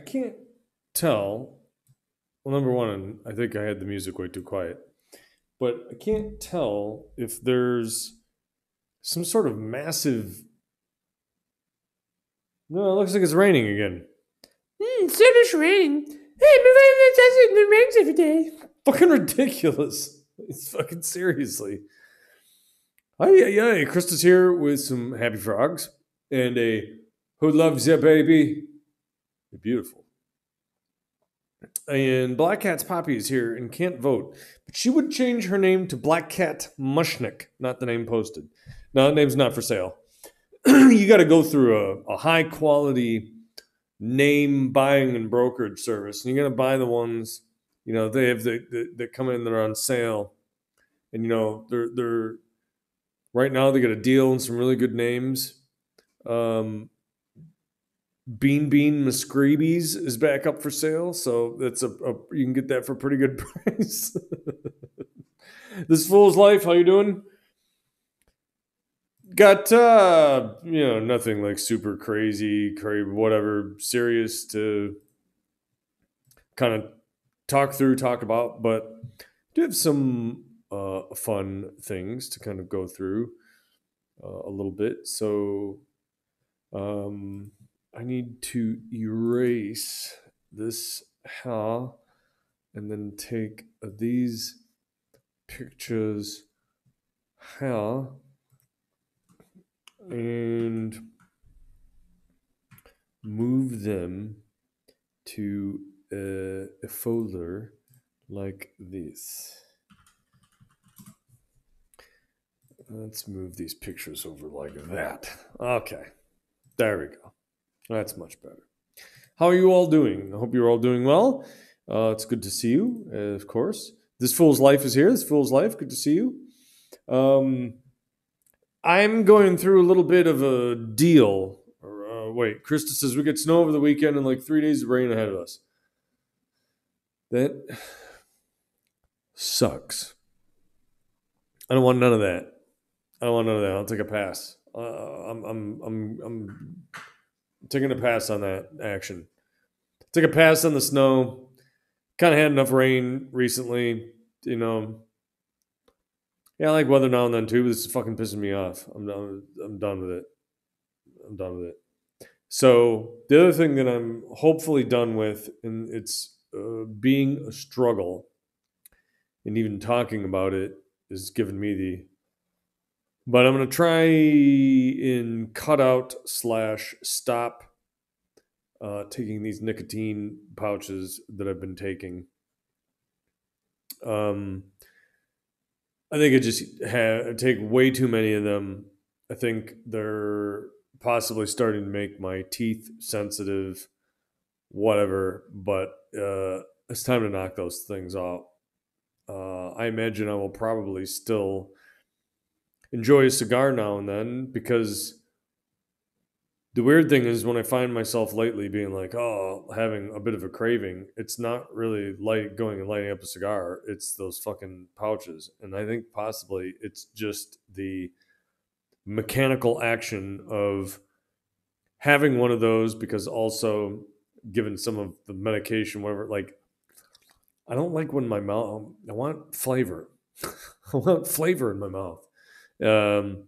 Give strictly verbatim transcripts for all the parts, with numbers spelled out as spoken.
can't tell. Well, number one, I think I had the music way too quiet, but I can't tell if there's some sort of massive. No, it looks like it's raining again. Hmm, so much rain. Hey, my friend says it rains every day. Fucking ridiculous. It's fucking seriously. Hi, yeah, yeah. Krista's here with some happy frogs and a who loves ya, baby. They're beautiful. And Black Cat's Poppy is here and can't vote, but she would change her name to Black Cat Mushnick, not the name posted. No, that name's not for sale. You got to go through a, a high quality name buying and brokerage service, and you're gonna buy the ones, you know, they have the, the that come in that are on sale, and you know they're they're right now they got a deal on some really good names. Um, Bean Bean Muscreebies is back up for sale, so that's a, a you can get that for a pretty good price. This Fool's Life, how you doing? Got uh, you know, nothing like super crazy, crazy, whatever, serious to kind of talk through, talk about, but do have some uh, fun things to kind of go through uh, a little bit. So um, I need to erase this here and then take these pictures here and move them to a, a folder like this. Let's move these pictures over like that. Okay. There we go. That's much better. How are you all doing? I hope you're all doing well. Uh, it's good to see you, uh, of course. This Fool's Life is here. This Fool's Life, good to see you. Um, I'm going through a little bit of a deal. Uh, wait, Krista says we get snow over the weekend and like three days of rain ahead of us. That sucks. I don't want none of that. I don't want none of that. I'll take a pass. Uh, I'm, I'm, I'm, I'm taking a pass on that action. Take a pass on the snow. Kind of had enough rain recently, you know. Yeah, I like weather now and then too, but this is fucking pissing me off. I'm done. I'm done with it. I'm done with it. So the other thing that I'm hopefully done with, and it's uh, being a struggle, and even talking about it is giving me the. But I'm gonna try and cut out slash stop uh, taking these nicotine pouches that I've been taking. Um, I think I just have take way too many of them. I think they're possibly starting to make my teeth sensitive, whatever. But uh, it's time to knock those things out. Uh, I imagine I will probably still enjoy a cigar now and then because the weird thing is when I find myself lately being like, oh, having a bit of a craving, it's not really light going and lighting up a cigar. It's those fucking pouches. And I think possibly it's just the mechanical action of having one of those because also given some of the medication, whatever, like I don't like when my mouth, I want flavor. I want flavor in my mouth. Um,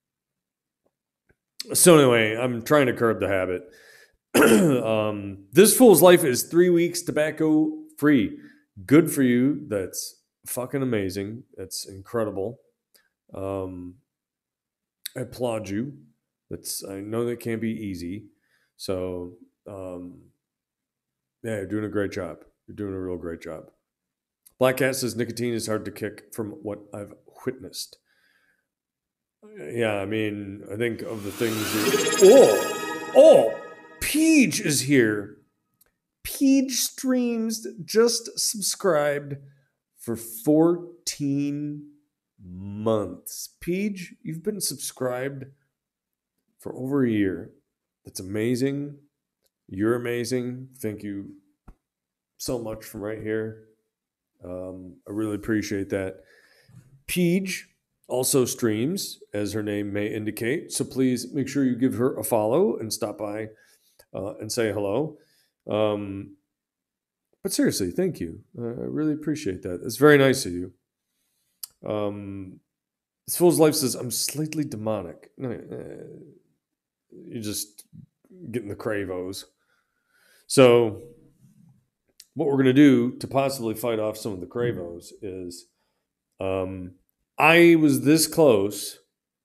So anyway, I'm trying to curb the habit. um, this Fool's Life is three weeks tobacco free. Good for you. That's fucking amazing. That's incredible. Um, I applaud you. That's I know that can't be easy. So um, yeah, you're doing a great job. You're doing a real great job. Black Cat says nicotine is hard to kick from what I've witnessed. Yeah, I mean, I think of the things that. Oh, oh, Peach is here. Peach Streams just subscribed for fourteen months. Peach, you've been subscribed for over a year. That's amazing. You're amazing. Thank you so much from right here. Um, I really appreciate that. Peach also streams, as her name may indicate. So please make sure you give her a follow and stop by uh, and say hello. Um, but seriously, thank you. Uh, I really appreciate that. It's very nice of you. Um, this fool's life says I'm slightly demonic. No, uh, you're just getting the cravos. So, what we're going to do to possibly fight off some of the cravos is, um, I was this close,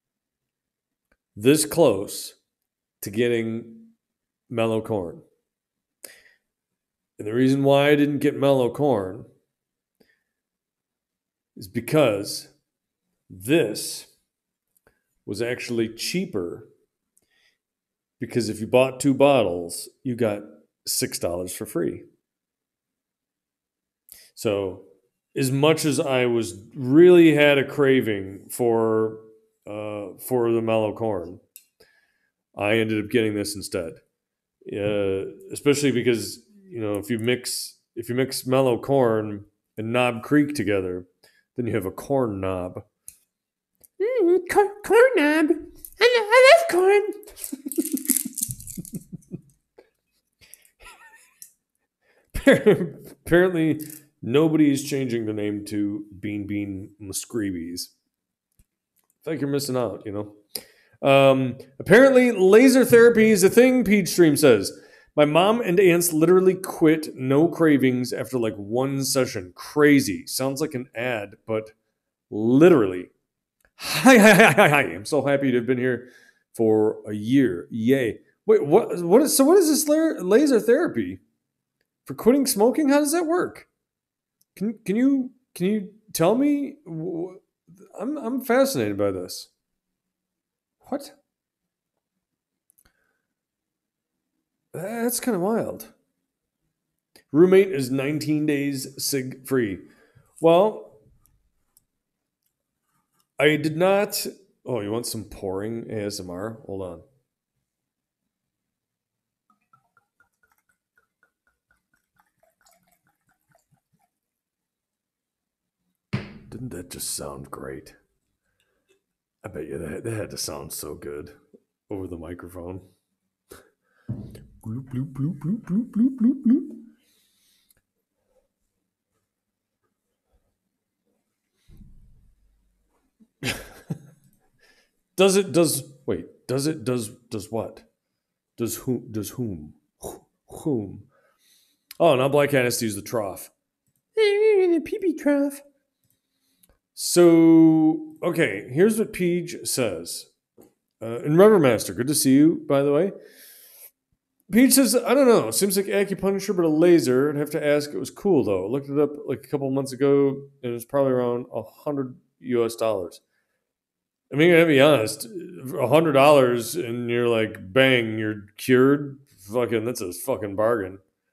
this close to getting mellow corn. And the reason why I didn't get mellow corn is because this was actually cheaper, because if you bought two bottles, you got six dollars for free. So as much as I was really had a craving for uh, for the mellow corn, I ended up getting this instead. Uh, especially because, you know, if you mix if you mix mellow corn and Knob Creek together, then you have a corn knob. Mm, cor- corn knob. I, lo- I love corn. Apparently, nobody is changing the name to Bean Bean Muscreebies. I feel like you're missing out, you know. Um, apparently, laser therapy is a thing, Peachstream says. My mom and aunts literally quit no cravings after like one session. Crazy. Sounds like an ad, but literally. Hi, hi, hi, hi, hi. I'm so happy to have been here for a year. Yay. Wait, what? What is, so what is this la- laser therapy? For quitting smoking? How does that work? Can can you can you tell me? I'm I'm fascinated by this. What? That's kind of wild. Roommate is nineteen days cig free. Well, I did not. Oh, you want some pouring A S M R? Hold on. Didn't that just sound great? I bet you that, that had to sound so good over the microphone. Bloop, bloop, bloop, bloop, bloop, bloop, bloop, bloop. Does it, does, wait, does it, does, does what? Does who, does whom? Whom? Oh, now Black Cat has to use the trough. The pee-pee trough. So, okay, here's what Peach says. Uh, and Rubbermaster, good to see you, by the way. Peach says, I don't know. Seems like acupuncture, but a laser. I'd have to ask. It was cool, though. I looked it up like a couple months ago, and it was probably around one hundred U S dollars. I mean, to be honest, one hundred dollars and you're like, bang, you're cured. Fucking, that's a fucking bargain.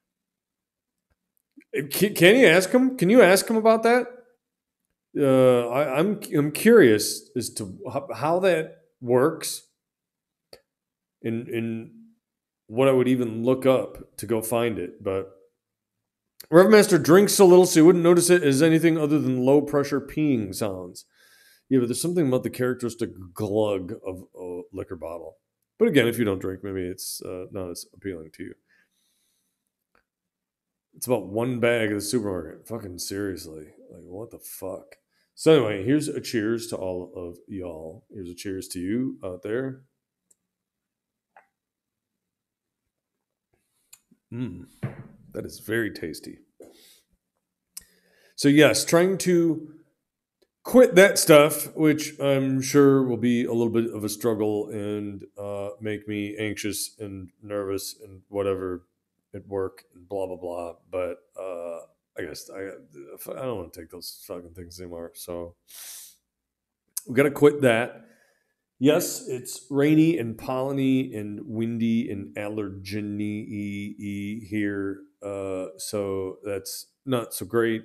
Can, can you ask him? Can you ask him about that? Uh, I, I'm I'm curious as to how, how that works, and and what I would even look up to go find it. But Revmaster drinks so little, so you wouldn't notice it as anything other than low pressure peeing sounds. Yeah, but there's something about the characteristic glug of a liquor bottle. But again, if you don't drink, maybe it's uh, not as appealing to you. It's about one bag at the supermarket. Fucking seriously. Like, what the fuck? So anyway, here's a cheers to all of y'all. Here's a cheers to you out there. Mmm, that is very tasty. So yes, trying to quit that stuff, which I'm sure will be a little bit of a struggle and uh, make me anxious and nervous and whatever at work and blah blah blah. But uh, I guess I I don't want to take those fucking things anymore. So we got to quit that. Yes, it's rainy and polleny and windy and allergeny here, uh, so that's not so great.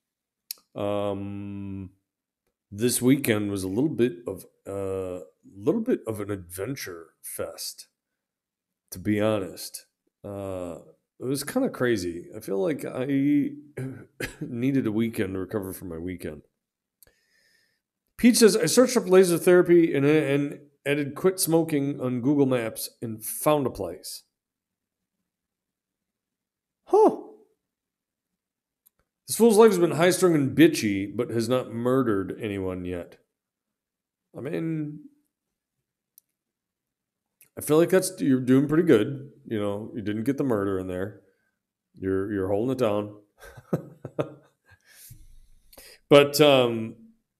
Um, this weekend was a little bit of a uh, little bit of an adventure fest, to be honest. Uh, it was kind of crazy. I feel like I needed a weekend to recover from my weekend. Pete says, I searched up laser therapy and, and added quit smoking on Google Maps and found a place. Huh. This fool's life has been high strung and bitchy, but has not murdered anyone yet. I mean, I feel like that's you're doing pretty good. You know, you didn't get the murder in there. You're you're holding it down. But um,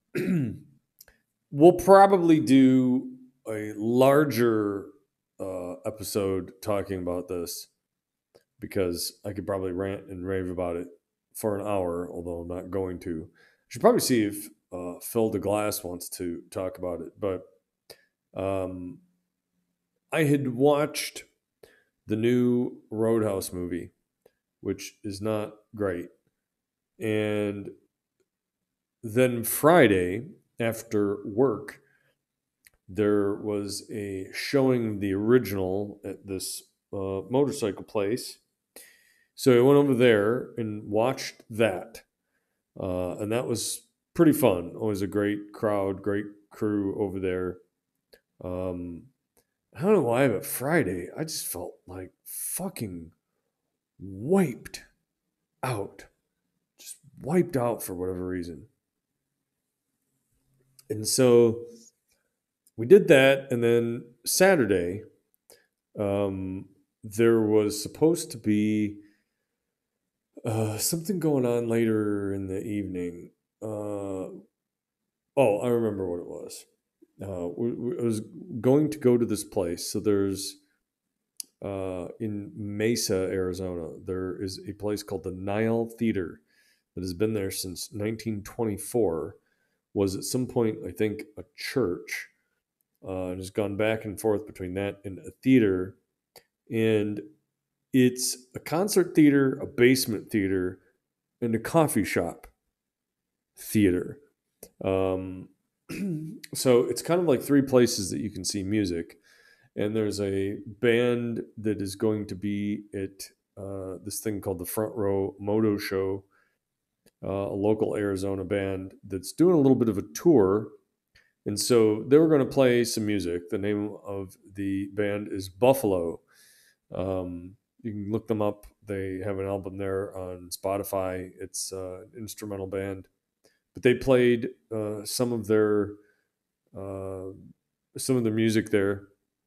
we'll probably do a larger uh, episode talking about this because I could probably rant and rave about it for an hour, although I'm not going to. I should probably see if uh, Phil DeGlass wants to talk about it. But um, I had watched the new Roadhouse movie, which is not great. And then Friday, after work, there was a showing of the original at this uh, motorcycle place. So I went over there and watched that. Uh, and that was pretty fun. Always a great crowd, great crew over there. Um, I don't know why, but Friday, I just felt like fucking wiped out. Just wiped out for whatever reason. And so we did that. And then Saturday, um, there was supposed to be uh, something going on later in the evening. Uh, oh, I remember what it was. Uh, we, we, I was going to go to this place. So there's uh, in Mesa, Arizona, there is a place called the Nile Theater that has been there since nineteen twenty-four. Was at some point, I think, a church. Uh, and has gone back and forth between that and a theater. And it's a concert theater, a basement theater, and a coffee shop theater. Um, so it's kind of like three places that you can see music. And there's a band that is going to be at uh, this thing called the Front Row Moto Show, uh, a local Arizona band that's doing a little bit of a tour. And so they were going to play some music. The name of the band is Buffalo. Um, you can look them up. They have an album there on Spotify. It's uh, an instrumental band. But they played uh, some of their uh, some of their music there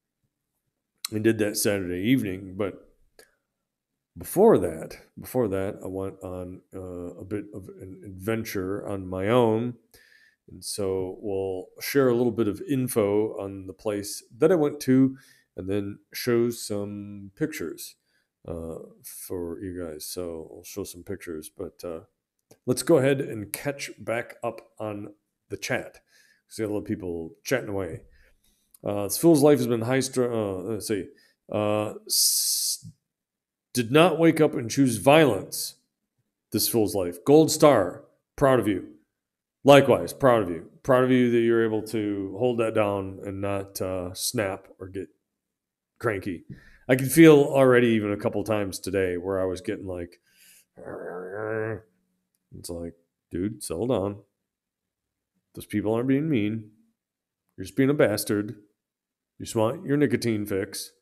and did that Saturday evening. But before that, before that, I went on uh, a bit of an adventure on my own. And so we'll share a little bit of info on the place that I went to and then show some pictures uh, for you guys. So I'll show some pictures, but uh, let's go ahead and catch back up on the chat. See a lot of people chatting away. Uh, this fool's life has been high strung. Uh, let's see. Uh, s- did not wake up and choose violence. This fool's life. Gold star. Proud of you. Likewise, proud of you. Proud of you that you're able to hold that down and not uh, snap or get cranky. I can feel already even a couple times today where I was getting like, it's like, dude, settle down. Those people aren't being mean. You're just being a bastard. You just want your nicotine fix.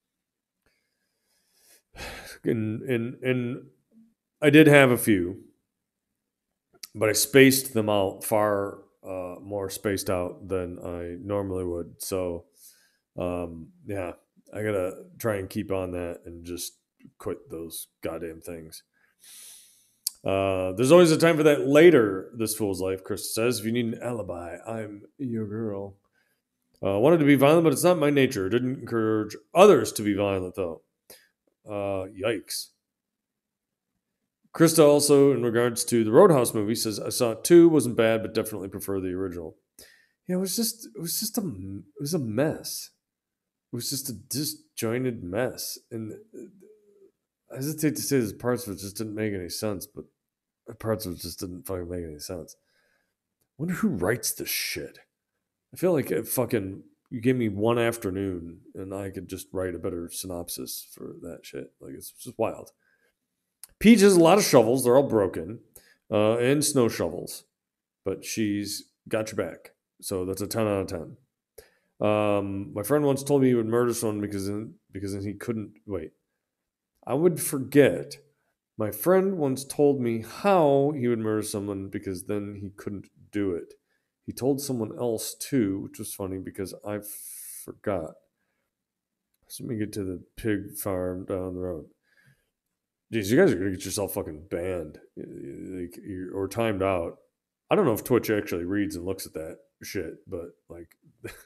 And, and, and I did have a few, but I spaced them out far uh, more spaced out than I normally would. So, um, yeah, I got to try and keep on that and just quit those goddamn things. Uh, there's always a time for that later, this fool's life, Chris says. If you need an alibi, I'm your girl. Uh, wanted to be violent, but it's not my nature. Didn't encourage others to be violent, though. Uh, yikes. Krista also, in regards to the Roadhouse movie, says, I saw it too, wasn't bad, but definitely prefer the original. Yeah, it was just, it was just a, it was a mess. It was just a disjointed mess. And I hesitate to say there's parts of it just didn't make any sense, but parts of it just didn't fucking make any sense. I wonder who writes this shit. I feel like it fucking, you gave me one afternoon and I could just write a better synopsis for that shit. Like, it's just wild. Peach has a lot of shovels. They're all broken. Uh, and snow shovels. But she's got your back. So that's a ten out of ten. Um, my friend once told me he would murder someone because, in, because he couldn't... Wait. I would forget My friend once told me how he would murder someone because then he couldn't do it. He told someone else too, which was funny because I forgot. So let me get to the pig farm down the road. Jeez, you guys are gonna get yourself fucking banned, like, or timed out. I don't know if Twitch actually reads and looks at that shit, but like,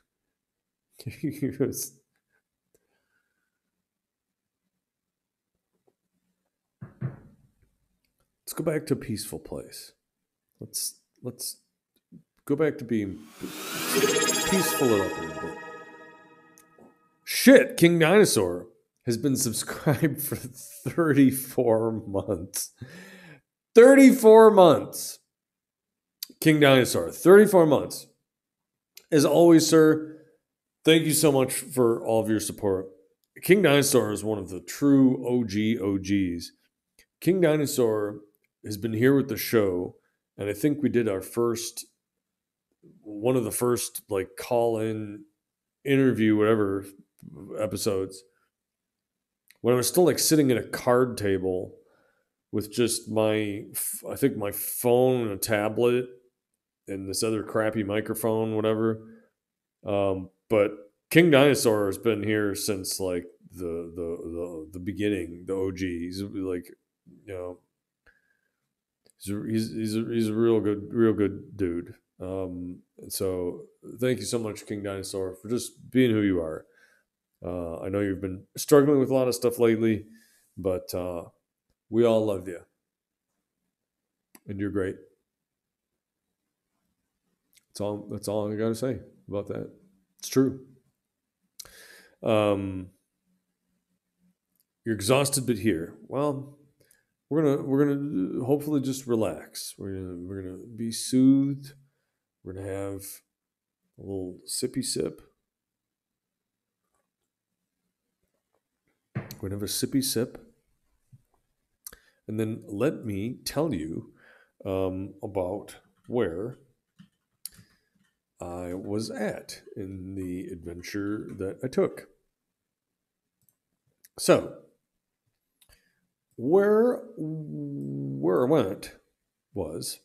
let's go back to a peaceful place. Let's let's go back to being peaceful it up a little bit. Shit, King Dinosaur has been subscribed for thirty-four months. thirty-four months. King Dinosaur, thirty-four months. As always, sir, thank you so much for all of your support. King Dinosaur is one of the true O G O Gs. King Dinosaur has been here with the show, and I think we did our first, one of the first, like, call-in interview, whatever, episodes, when I was still, like, sitting at a card table with just my, I think my phone and a tablet and this other crappy microphone, whatever. Um, but King Dinosaur has been here since, like, the the the, the beginning, the O G. He's like, you know, he's a, he's he's a, he's a real good real good dude. Um, and so thank you so much, King Dinosaur, for just being who you are. Uh, I know you've been struggling with a lot of stuff lately, but uh, we all love you, and you're great. That's all. That's all I got to say about that. It's true. Um, you're exhausted, but here. Well, we're gonna we're gonna hopefully just relax. We're gonna we're gonna be soothed. We're gonna have a little sippy sip. We're gonna have a sippy sip, and then let me tell you um, about where I was at in the adventure that I took. So, where where I went was,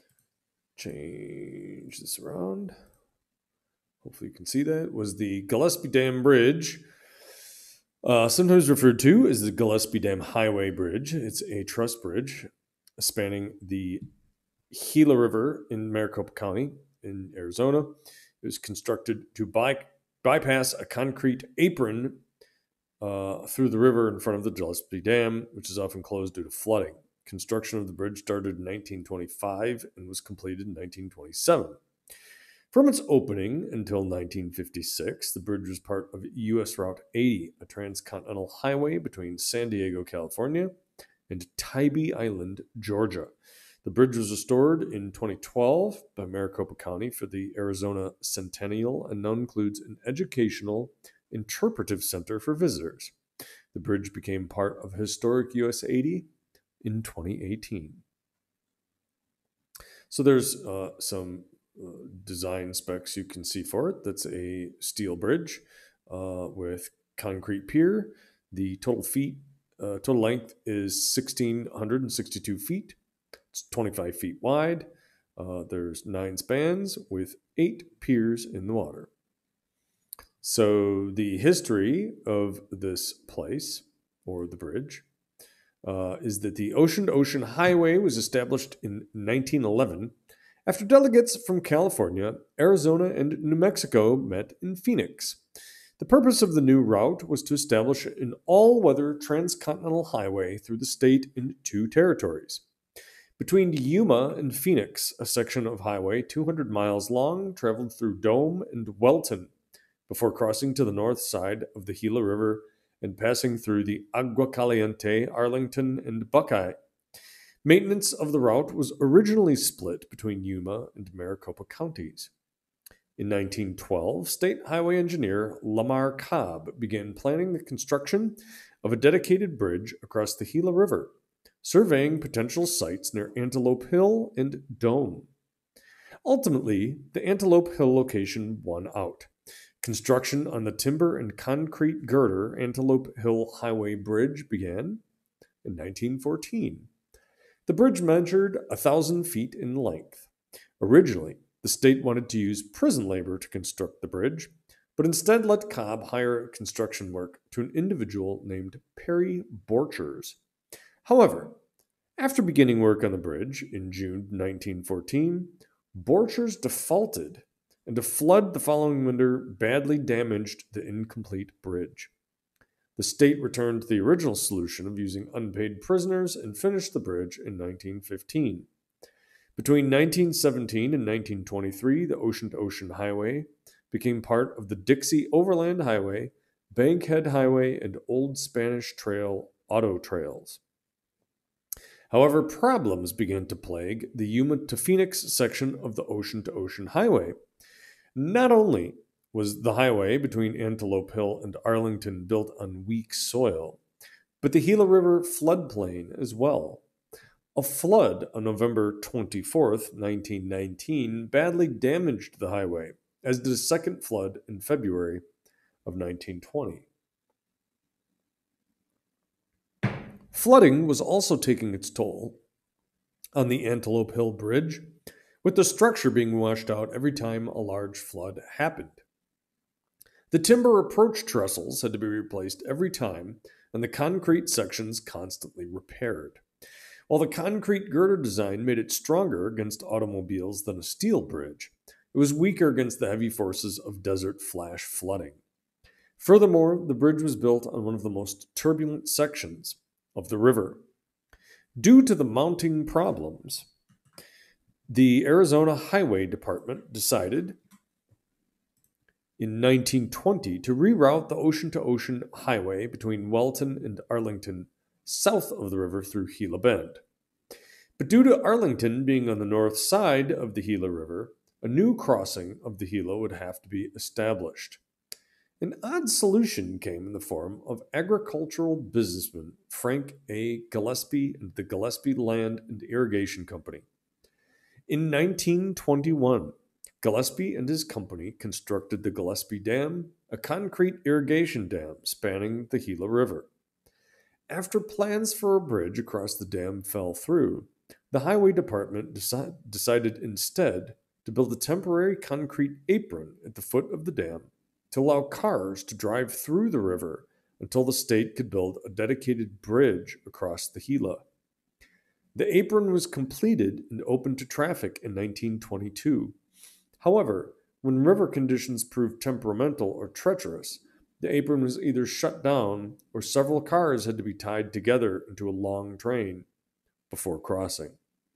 change this around. Hopefully you can see that, was the Gillespie Dam Bridge, uh, sometimes referred to as the Gillespie Dam Highway Bridge. It's a truss bridge spanning the Gila River in Maricopa County in Arizona. It was constructed to by, bypass a concrete apron uh, through the river in front of the Gillespie Dam, which is often closed due to flooding. Construction of the bridge started in nineteen twenty-five and was completed in nineteen twenty-seven. From its opening until nineteen fifty-six, the bridge was part of U S Route eighty, a transcontinental highway between San Diego, California, and Tybee Island, Georgia. The bridge was restored in twenty twelve by Maricopa County for the Arizona Centennial and now includes an educational interpretive center for visitors. The bridge became part of historic U S eighty in twenty eighteen. So there's uh, some uh, design specs you can see for it. That's a steel bridge uh, with concrete pier. The total feet, uh, total length is one thousand six hundred sixty-two feet. It's twenty-five feet wide. Uh, there's nine spans with eight piers in the water. So the history of this place, or the bridge, uh, is that the Ocean to Ocean Highway was established in nineteen eleven after delegates from California, Arizona, and New Mexico met in Phoenix. The purpose of the new route was to establish an all-weather transcontinental highway through the state in two territories. Between Yuma and Phoenix, a section of highway two hundred miles long traveled through Dome and Welton before crossing to the north side of the Gila River and passing through the Agua Caliente, Arlington, and Buckeye. Maintenance of the route was originally split between Yuma and Maricopa counties. In nineteen twelve, state highway engineer Lamar Cobb began planning the construction of a dedicated bridge across the Gila River, surveying potential sites near Antelope Hill and Dome. Ultimately, the Antelope Hill location won out. Construction on the timber and concrete girder Antelope Hill Highway Bridge began, in nineteen fourteen. The bridge measured one thousand feet in length. Originally, the state wanted to use prison labor to construct the bridge, but instead let Cobb hire construction work to an individual named Perry Borchers. However, after beginning work on the bridge in June nineteen fourteen, Borchers defaulted, and a flood the following winter badly damaged the incomplete bridge. The state returned to the original solution of using unpaid prisoners and finished the bridge in nineteen fifteen. Between nineteen seventeen and nineteen twenty-three, the Ocean to Ocean Highway became part of the Dixie Overland Highway, Bankhead Highway, and Old Spanish Trail auto trails. However, problems began to plague the Yuma to Phoenix section of the Ocean to Ocean Highway. Not only was the highway between Antelope Hill and Arlington built on weak soil, but the Gila River floodplain as well. A flood on November twenty-fourth, nineteen nineteen, badly damaged the highway, as did a second flood in February of nineteen twenty. Flooding was also taking its toll on the Antelope Hill Bridge, with the structure being washed out every time a large flood happened. The timber approach trestles had to be replaced every time, and the concrete sections constantly repaired. While the concrete girder design made it stronger against automobiles than a steel bridge, it was weaker against the heavy forces of desert flash flooding. Furthermore, the bridge was built on one of the most turbulent sections of the river. Due to the mounting problems, the Arizona Highway Department decided in nineteen twenty to reroute the Ocean to Ocean Highway between Welton and Arlington south of the river through Gila Bend. But due to Arlington being on the north side of the Gila River, a new crossing of the Gila would have to be established. An odd solution came in the form of agricultural businessman Frank A. Gillespie and the Gillespie Land and Irrigation Company. In nineteen twenty-one, Gillespie and his company constructed the Gillespie Dam, a concrete irrigation dam spanning the Gila River. After plans for a bridge across the dam fell through, the Highway Department deci- decided instead to build a temporary concrete apron at the foot of the dam to allow cars to drive through the river until the state could build a dedicated bridge across the Gila. The apron was completed and opened to traffic in nineteen twenty-two. However, when river conditions proved temperamental or treacherous, the apron was either shut down or several cars had to be tied together into a long train before crossing.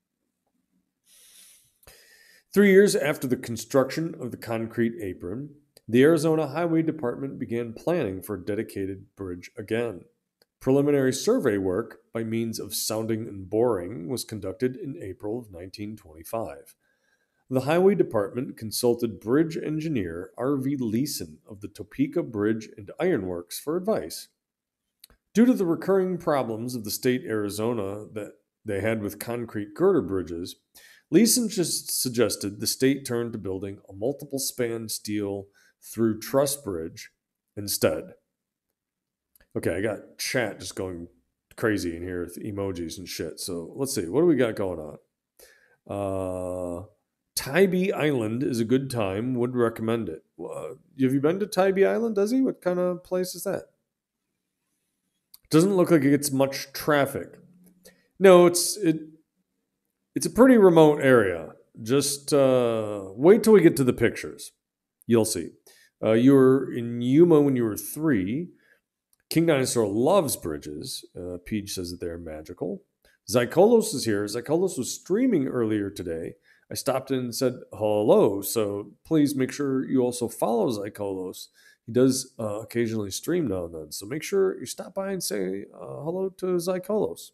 Three years after the construction of the concrete apron, the Arizona Highway Department began planning for a dedicated bridge again. Preliminary survey work by means of sounding and boring was conducted in April of nineteen twenty-five. The Highway Department consulted bridge engineer R V Leeson of the Topeka Bridge and Ironworks for advice. Due to the recurring problems of the state Arizona that they had with concrete girder bridges, Leeson just suggested the state turn to building a multiple-span steel through truss bridge instead. Okay, I got chat just going crazy in here with emojis and shit. So let's see. What do we got going on? Uh, Tybee Island is a good time. Would recommend it. Uh, have you been to Tybee Island, does he? What kind of place is that? Doesn't look like it gets much traffic. No, it's it. It's a pretty remote area. Just uh, wait till we get to the pictures. You'll see. Uh, you were in Yuma when you were three. King Dinosaur loves bridges. Uh, Peach says that they're magical. Zykolos is here. Zykolos was streaming earlier today. I stopped in and said hello, so please make sure you also follow Zykolos. He does uh, occasionally stream now and then, so make sure you stop by and say uh, hello to Zykolos.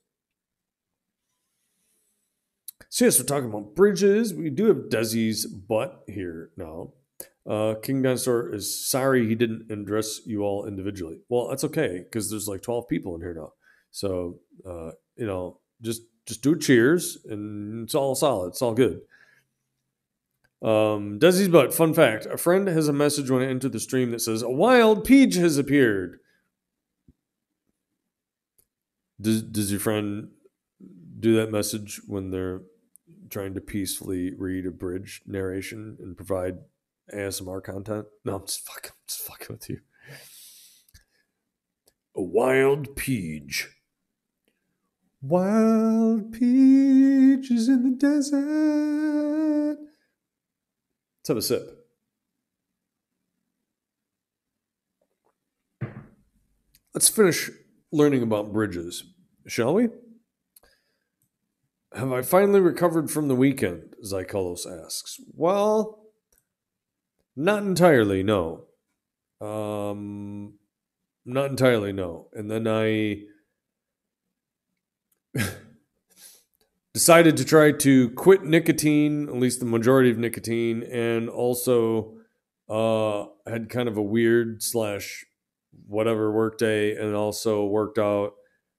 So yes, we're talking about bridges. We do have Desi's butt here now. Uh, King Dinosaur is sorry he didn't address you all individually. Well, that's okay, because there's like twelve people in here now. So, uh, you know, just just do cheers, and it's all solid. It's all good. Um, Desi's butt, fun fact. A friend has a message when I enter the stream that says, a wild peach has appeared. Does does your friend do that message when they're trying to peacefully read a bridge narration and provide A S M R content? No, I'm just fucking, I'm just fucking with you. A wild peach. Wild peaches in the desert. Let's have a sip. Let's finish learning about bridges, shall we? Have I finally recovered from the weekend? Zykolos asks. Well, not entirely, no. Um, not entirely, no. And then I decided to try to quit nicotine, at least the majority of nicotine, and also uh, had kind of a weird slash whatever work day, and also worked out.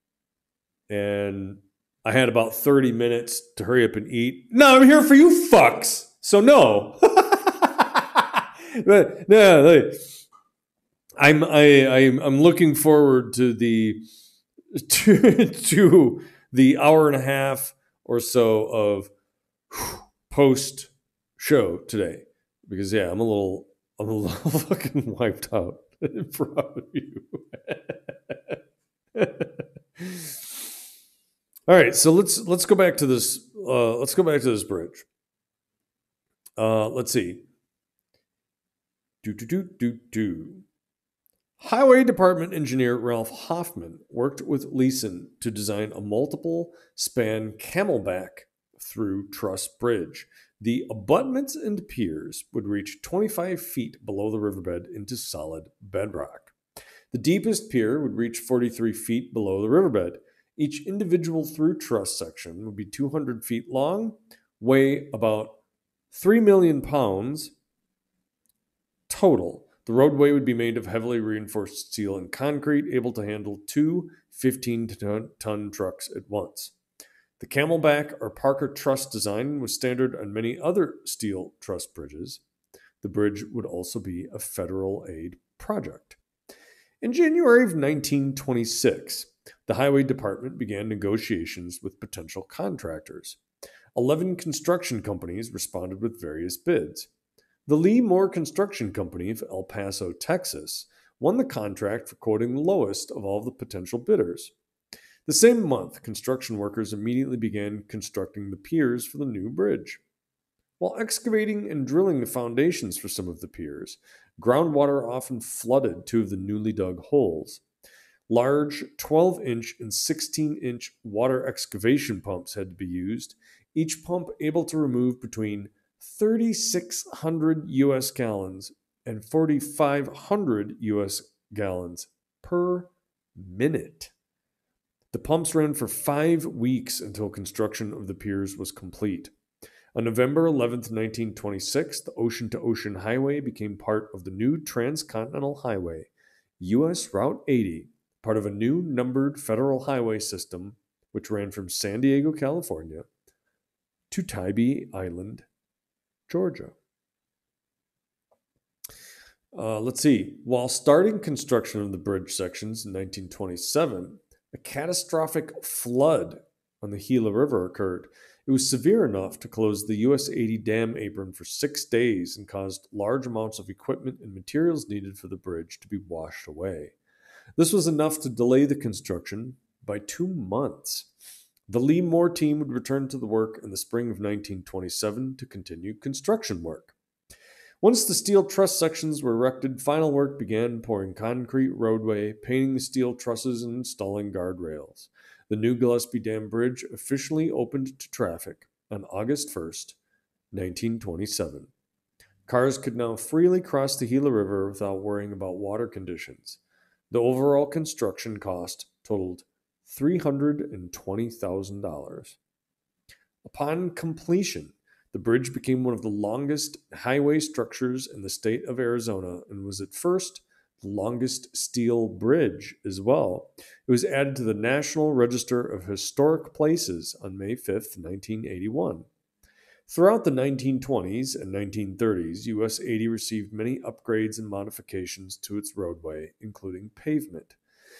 And I had about thirty minutes to hurry up and eat. No, I'm here for you fucks. So no. But no, like, I'm I I'm I'm looking forward to the to, to the hour and a half or so of post show today, because yeah, I'm a little I'm a little fucking wiped out. Proud of you. All right, so let's let's go back to this. Uh, let's go back to this bridge. Uh, let's see. Do do do do do. Highway Department engineer Ralph Hoffman worked with Leeson to design a multiple span camelback through truss bridge. The abutments and piers would reach twenty-five feet below the riverbed into solid bedrock. The deepest pier would reach forty-three feet below the riverbed. Each individual through truss section would be two hundred feet long, weigh about three million pounds total. The roadway would be made of heavily reinforced steel and concrete, able to handle two fifteen-ton trucks at once. The Camelback or Parker truss design was standard on many other steel truss bridges. The bridge would also be a federal aid project. In January of nineteen twenty-six, the Highway Department began negotiations with potential contractors. Eleven construction companies responded with various bids. The Lee Moore Construction Company of El Paso, Texas, won the contract for quoting the lowest of all the potential bidders. The same month, construction workers immediately began constructing the piers for the new bridge. While excavating and drilling the foundations for some of the piers, groundwater often flooded two of the newly dug holes. Large twelve-inch and sixteen-inch water excavation pumps had to be used, each pump able to remove between thirty-six hundred U S gallons and forty-five hundred U S gallons per minute. The pumps ran for five weeks until construction of the piers was complete. On November eleventh, nineteen twenty-six, the Ocean-to-Ocean Highway became part of the new Transcontinental Highway, U S Route eighty, part of a new numbered federal highway system which ran from San Diego, California, to Tybee Island, Georgia. Uh, let's see. While starting construction of the bridge sections in nineteen twenty-seven, a catastrophic flood on the Gila River occurred. It was severe enough to close the U S eighty dam apron for six days and caused large amounts of equipment and materials needed for the bridge to be washed away. This was enough to delay the construction by two months. The Lee Moore team would return to the work in the spring of nineteen twenty-seven to continue construction work. Once the steel truss sections were erected, final work began, pouring concrete roadway, painting the steel trusses, and installing guardrails. The new Gillespie Dam Bridge officially opened to traffic on August first, nineteen twenty-seven. Cars could now freely cross the Gila River without worrying about water conditions. The overall construction cost totaled three hundred twenty thousand dollars. Upon completion, the bridge became one of the longest highway structures in the state of Arizona and was at first the longest steel bridge as well. It was added to the National Register of Historic Places on May fifth, nineteen eighty-one. Throughout the nineteen twenties and nineteen thirties, U S eighty received many upgrades and modifications to its roadway, including pavement.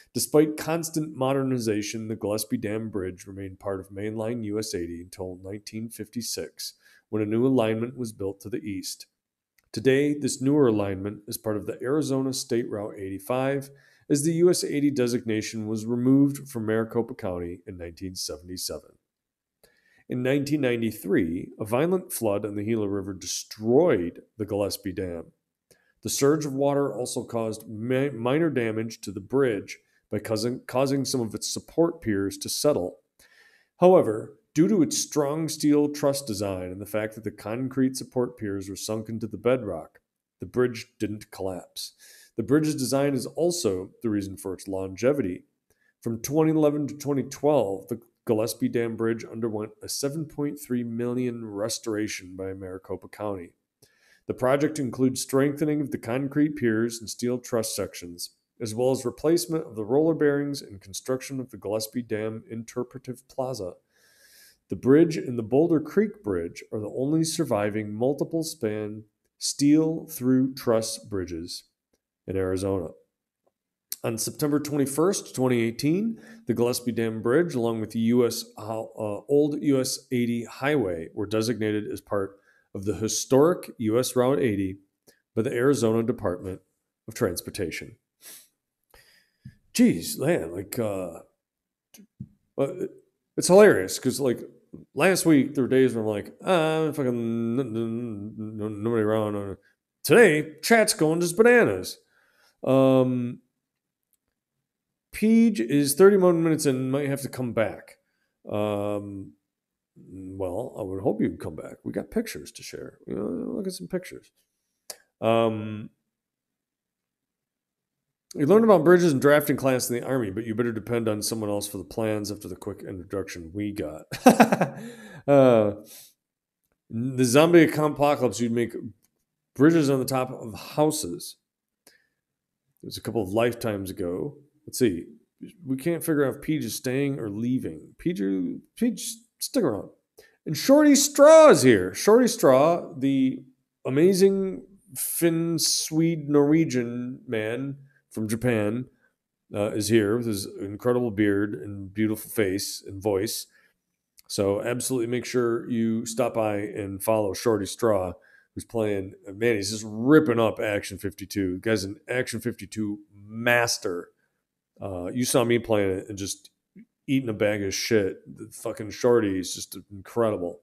Despite constant modernization, the Gillespie Dam Bridge remained part of mainline U S eighty until nineteen fifty-six, when a new alignment was built to the east. Today, this newer alignment is part of the Arizona State Route eighty-five, as the U S eighty designation was removed from Maricopa County in nineteen seventy-seven. In nineteen ninety-three, a violent flood on the Gila River destroyed the Gillespie Dam. The surge of water also caused ma- minor damage to the bridge by causing, causing some of its support piers to settle. However, due to its strong steel truss design and the fact that the concrete support piers were sunk into the bedrock, the bridge didn't collapse. The bridge's design is also the reason for its longevity. From twenty eleven to twenty twelve, the Gillespie Dam Bridge underwent a seven point three million dollars restoration by Maricopa County. The project includes strengthening of the concrete piers and steel truss sections, as well as replacement of the roller bearings and construction of the Gillespie Dam Interpretive Plaza. The bridge and the Boulder Creek Bridge are the only surviving multiple-span steel-through truss bridges in Arizona. On September twenty-first, twenty eighteen, the Gillespie Dam Bridge, along with the U S uh, Old U S eighty Highway, were designated as part of the historic U S Route eighty by the Arizona Department of Transportation. Jeez, man, like, uh, it's hilarious because, like, last week there were days where I'm like, ah, fucking nobody around. Today, chat's going just bananas. Um, Peach is thirty-one minutes in and might have to come back. Um, well, I would hope you'd come back. We got pictures to share. You know, look at some pictures. Um, you learned about bridges and drafting class in the Army, but you better depend on someone else for the plans after the quick introduction we got. uh, the zombie apocalypse, you'd make bridges on the top of houses. It was a couple of lifetimes ago. Let's see. We can't figure out if Peach is staying or leaving. Peach, Peach, stick around. And Shorty Straw is here. Shorty Straw, the amazing Finn, Swede, Norwegian man from Japan, uh, is here with his incredible beard and beautiful face and voice. So absolutely make sure you stop by and follow Shorty Straw, who's playing. Man, he's just ripping up Action fifty-two. The guy's an Action fifty-two master. Uh, you saw me playing it and just eating a bag of shit. The fucking Shorty is just incredible.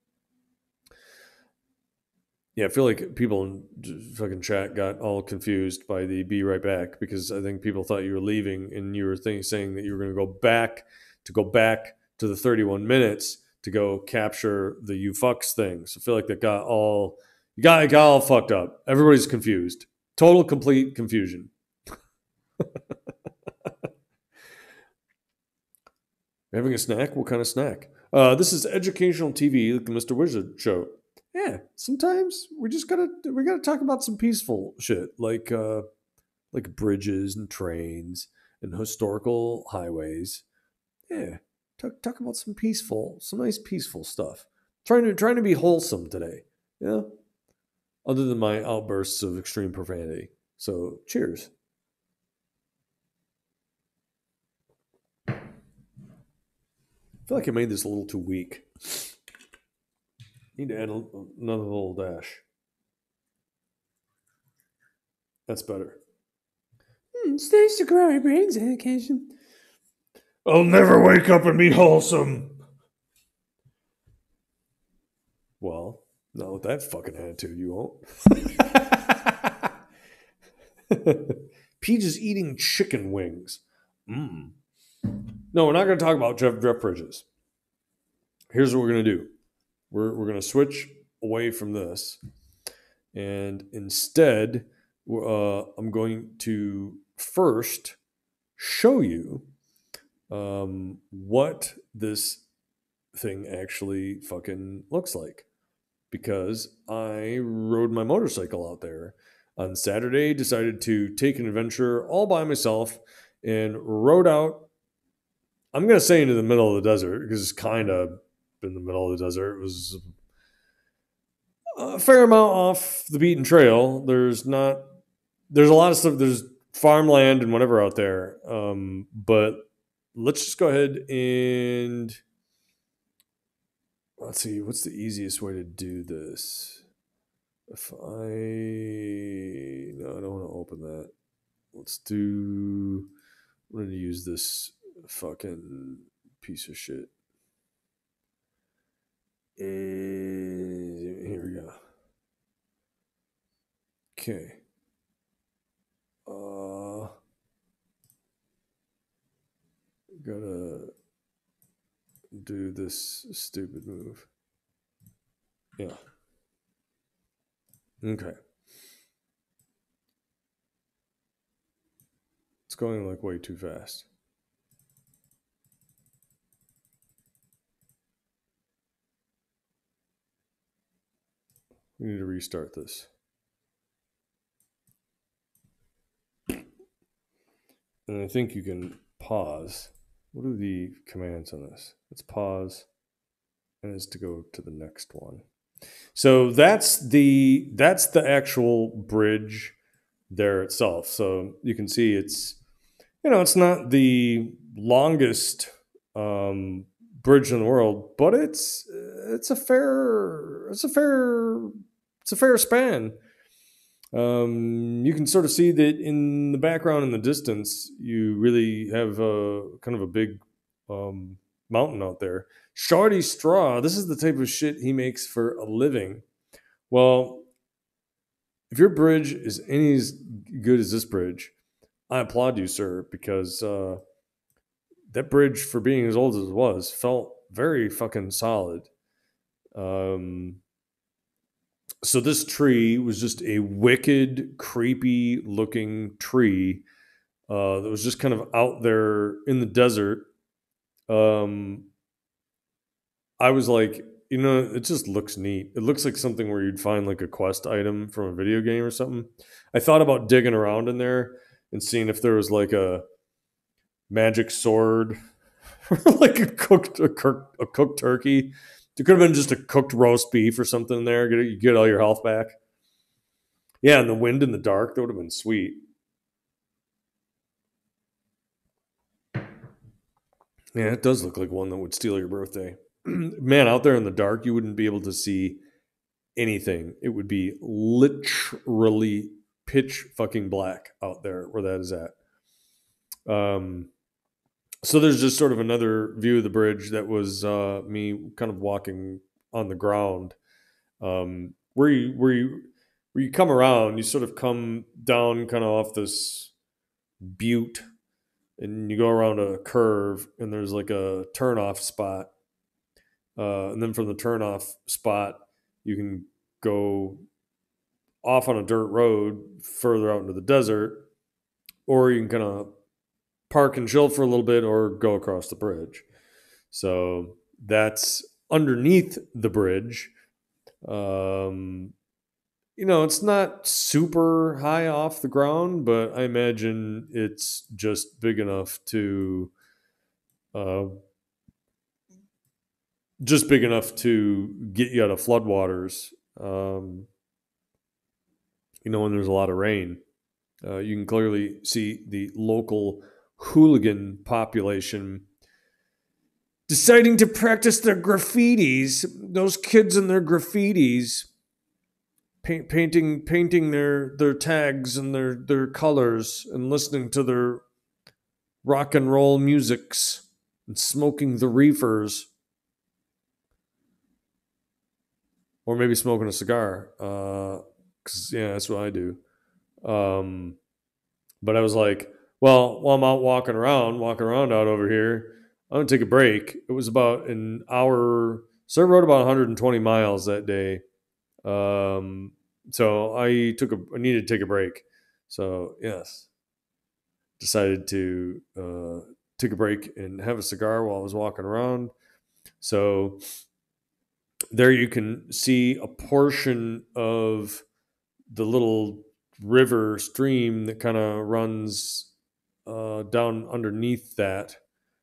Yeah, I feel like people in fucking chat got all confused by the "be right back" because I think people thought you were leaving and you were think, saying that you were going to go back to go back to the thirty-one minutes to go capture the "you fucks" thing. So I feel like that got all you got it got all fucked up. Everybody's confused. Total complete confusion. Having a snack? What kind of snack? Uh, this is educational T V, like the Mister Wizard show. Yeah, sometimes we just gotta we gotta talk about some peaceful shit, like uh, like bridges and trains and historical highways. Yeah, talk talk about some peaceful, some nice peaceful stuff. Trying to trying to be wholesome today. Yeah, other than my outbursts of extreme profanity. So, cheers. I feel like I made this a little too weak. Need to add a, another little dash. That's better. Hmm, it's nice to grow our brains on occasion. I'll never wake up and be wholesome. Well, not with that fucking attitude, you won't. Peach is eating chicken wings. Mmm. No, we're not going to talk about Jeff, Jeff Bridges. Here's what we're going to do. We're, we're going to switch away from this. And instead, uh, I'm going to first show you um, what this thing actually fucking looks like. Because I rode my motorcycle out there on Saturday, decided to take an adventure all by myself, and rode out. I'm going to say into the middle of the desert because it's kind of in the middle of the desert. It was a fair amount off the beaten trail. There's not, there's a lot of stuff. There's farmland and whatever out there. Um, but let's just go ahead and let's see. What's the easiest way to do this? If I no, I don't want to open that. Let's do. I'm going to use this fucking piece of shit. And here we go. Okay. Uh, gotta do this stupid move. Yeah. Okay. It's going like way too fast. We need to restart this. And I think you can pause. What are the commands on this? Let's pause. And it's to go to the next one. So that's the that's the actual bridge there itself. So you can see it's, you know, it's not the longest um, bridge in the world, but it's it's a fair it's a fair it's a fair span. Um, you can sort of see that in the background, in the distance, you really have a kind of a big um, mountain out there. Shawty Straw, this is the type of shit he makes for a living. Well, if your bridge is any as good as this bridge, I applaud you, sir, because uh, that bridge, for being as old as it was, felt very fucking solid. Um, so this tree was just a wicked, creepy looking tree uh, that was just kind of out there in the desert. Um, I was like, you know, it just looks neat. It looks like something where you'd find like a quest item from a video game or something. I thought about digging around in there and seeing if there was like a magic sword or like a cooked a, cooked, a cooked turkey. There could have been just a cooked roast beef or something in there. Get you get all your health back. Yeah, and the wind in the dark, that would have been sweet. Yeah, it does look like one that would steal your birthday. Man, out there in the dark, you wouldn't be able to see anything. It would be literally pitch fucking black out there where that is at. Um, so there's just sort of another view of the bridge that was uh, me kind of walking on the ground. Um, where you where you where you come around, you sort of come down kind of off this butte, and you go around a curve, and there's like a turnoff spot. Uh, and then from the turnoff spot, you can go off on a dirt road further out into the desert, or you can kind of park and chill for a little bit or go across the bridge. So that's underneath the bridge. Um, you know, it's not super high off the ground, but I imagine it's just big enough to uh, just big enough to get you out of floodwaters. Um, you know, when there's a lot of rain, uh, you can clearly see the local hooligan population deciding to practice their graffitis. Those kids and their graffitis, paint, painting, painting their their tags and their their colors, and listening to their rock and roll musics and smoking the reefers. Or maybe smoking a cigar, because, uh, yeah, that's what I do. Um, but I was like, well, while I'm out walking around, walking around out over here, I'm going to take a break. It was about an hour. So I rode about one hundred twenty miles that day. Um, so I took a, I needed to take a break. So, yes, decided to uh, take a break and have a cigar while I was walking around. So there you can see a portion of the little river stream that kind of runs uh, down underneath that.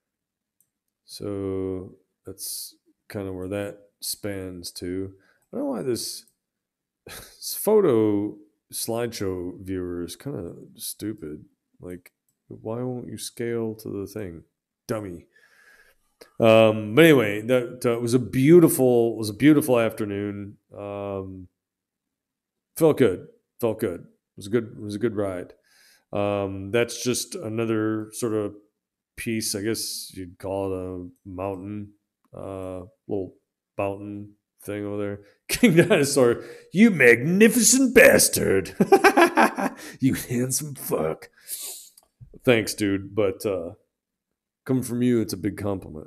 So that's kind of where that spans to. I don't know why this, this photo slideshow viewer is kind of stupid. Like, why won't you scale to the thing, dummy? Um, but anyway, that uh, was a beautiful was a beautiful afternoon. Um, felt good, felt good. It was a good it was a good ride. Um, that's just another sort of piece, I guess you'd call it a mountain, uh, little mountain thing over there. King Dinosaur, you magnificent bastard. You handsome fuck. Thanks, dude. But uh, coming from you, it's a big compliment.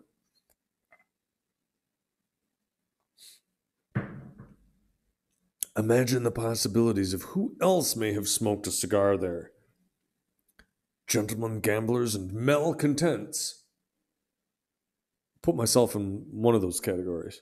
Imagine the possibilities of who else may have smoked a cigar there. Gentlemen gamblers and malcontents. Put myself in one of those categories.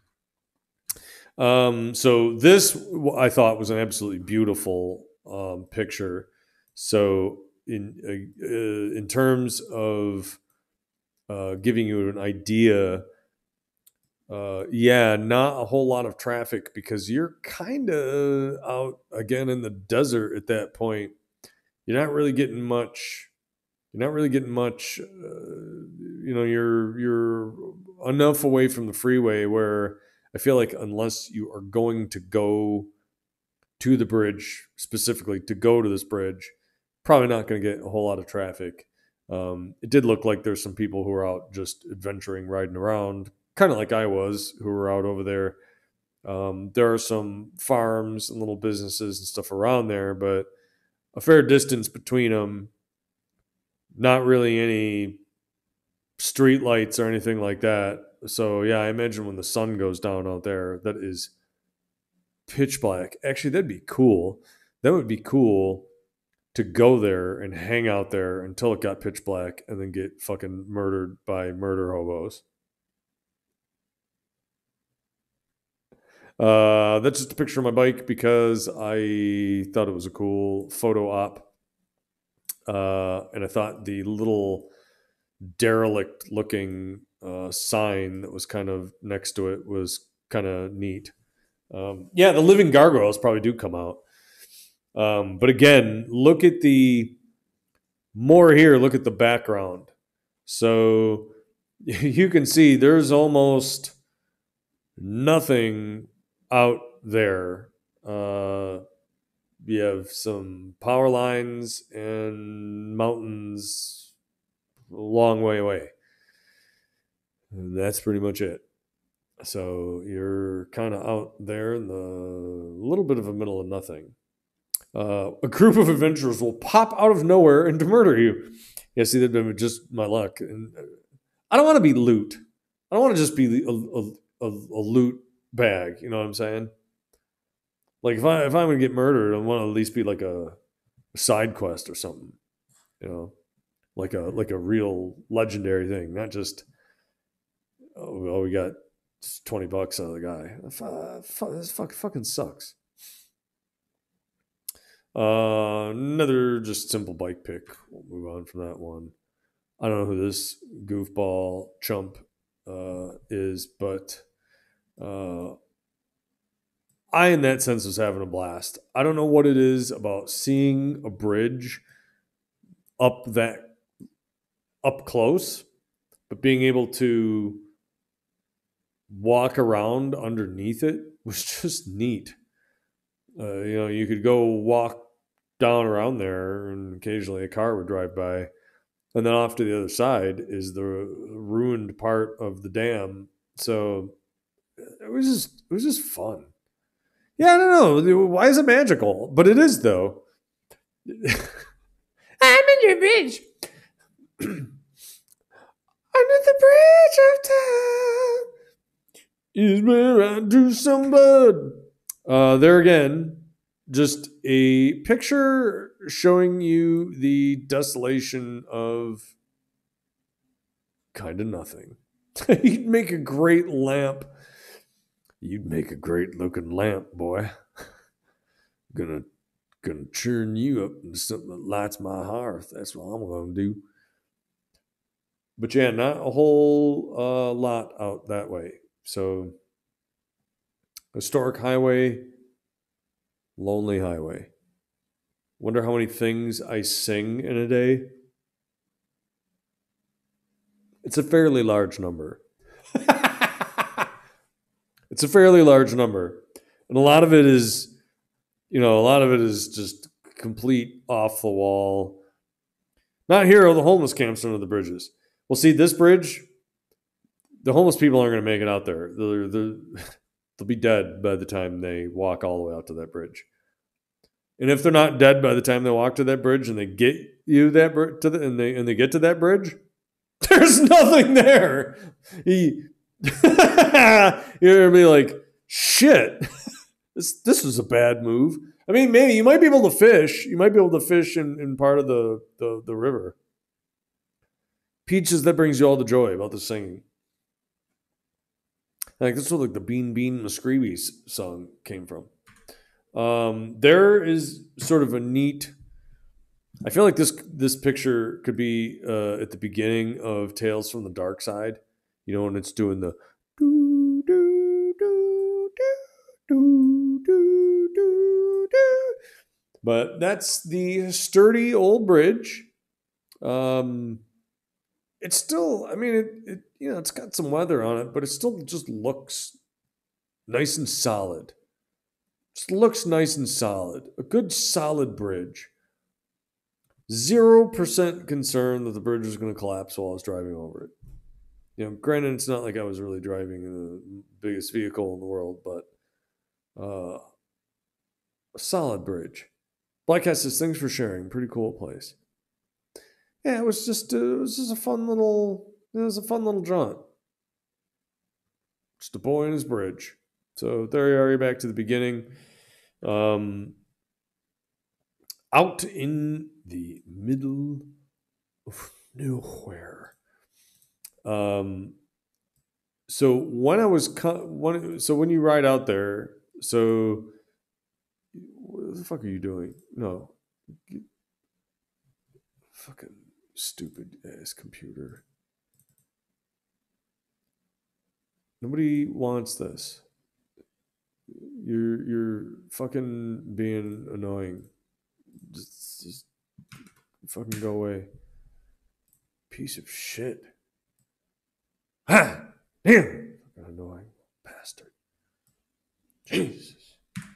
Um, so this I thought was an absolutely beautiful um, picture. So in uh, uh, in terms of uh, giving you an idea, uh, yeah, not a whole lot of traffic because you're kind of out again in the desert at that point. You're not really getting much. You're not really getting much. Uh, you know, you're you're enough away from the freeway where I feel like unless you are going to go to the bridge specifically to go to this bridge, probably not going to get a whole lot of traffic. Um, it did look like there's some people who were out just adventuring, riding around, kind of like I was, who were out over there. Um, there are some farms and little businesses and stuff around there, but a fair distance between them. Not really any street lights or anything like that. So yeah, I imagine when the sun goes down out there, that is pitch black. Actually, that'd be cool. That would be cool to go there and hang out there until it got pitch black and then get fucking murdered by murder hobos. Uh, that's just a picture of my bike because I thought it was a cool photo op. Uh, and I thought the little derelict looking uh, sign that was kind of next to it was kind of neat. Um, yeah, the living gargoyles probably do come out. Um, but again, look at the more here, look at the background. So you can see there's almost nothing out there. Uh, you have some power lines and mountains a long way away. And that's pretty much it. So you're kind of out there in the little bit of a middle of nothing. Uh, a group of adventurers will pop out of nowhere and to murder you. Yeah, see, that'd been just my luck. And I don't want to be loot. I don't want to just be a, a, a, a loot bag. You know what I'm saying? Like if I if I'm gonna get murdered, I want to at least be like a, a side quest or something. You know, like a like a real legendary thing, not just oh, oh we got twenty bucks out of the guy. This fuck, fucking sucks. Uh, another just simple bike pick. We'll move on from that one. I don't know who this goofball chump uh, is, but uh, I, in that sense, was having a blast. I don't know what it is about seeing a bridge up that up close, but being able to walk around underneath it was just neat. Uh, you know, you could go walk down around there, and occasionally a car would drive by. And then off to the other side is the ruined part of the dam. So it was just it was just fun. Yeah, I don't know. Why is it magical? But it is, though. I'm under a bridge. Under the bridge of time is where I do some blood. Uh, there again, just a picture showing you the desolation of kind of nothing. You'd make a great lamp. You'd make a great looking lamp, boy. Gonna gonna churn you up into something that lights my hearth. That's what I'm gonna do. But yeah, not a whole uh, lot out that way. So, historic highway, lonely highway. Wonder how many things I sing in a day. It's a fairly large number. It's a fairly large number. And a lot of it is, you know, a lot of it is just complete off the wall. Not here are the homeless camps under the bridges. Well, see, this bridge, the homeless people aren't going to make it out there. They're, they're, they'll be dead by the time they walk all the way out to that bridge. And if they're not dead by the time they walk to that bridge and they get you that br- to the and they and they get to that bridge, there's nothing there. He, you're gonna be like, shit. This this was a bad move. I mean, maybe you might be able to fish. You might be able to fish in, in part of the, the, the river. Peaches, that brings you all the joy about the singing. Like this is where like the Bean Bean Muscreebies song came from. Um, there is sort of a neat. I feel like this this picture could be uh, at the beginning of Tales from the Dark Side. You know, when it's doing the do do do do do do do do. But that's the sturdy old bridge. Um, it's still. I mean, it, it you know it's got some weather on it, but it still just looks nice and solid. Just looks nice and solid. A good solid bridge. Zero percent concern that the bridge was going to collapse while I was driving over it. You know, granted, it's not like I was really driving in the biggest vehicle in the world, but uh, a solid bridge. Black Cat says, thanks for sharing. Pretty cool place. Yeah, it was just uh, it was just a fun little it was a fun little jaunt. Just a boy and his bridge. So there you are, you're back to the beginning. Um, out in the middle of nowhere. Um, so when I was when, so when you ride out there, so what the fuck are you doing? No, Get, fucking stupid ass computer. Nobody wants this. You're you're fucking being annoying. Just, just fucking go away. Piece of shit. Ha! Damn! Fucking annoying bastard. Jesus.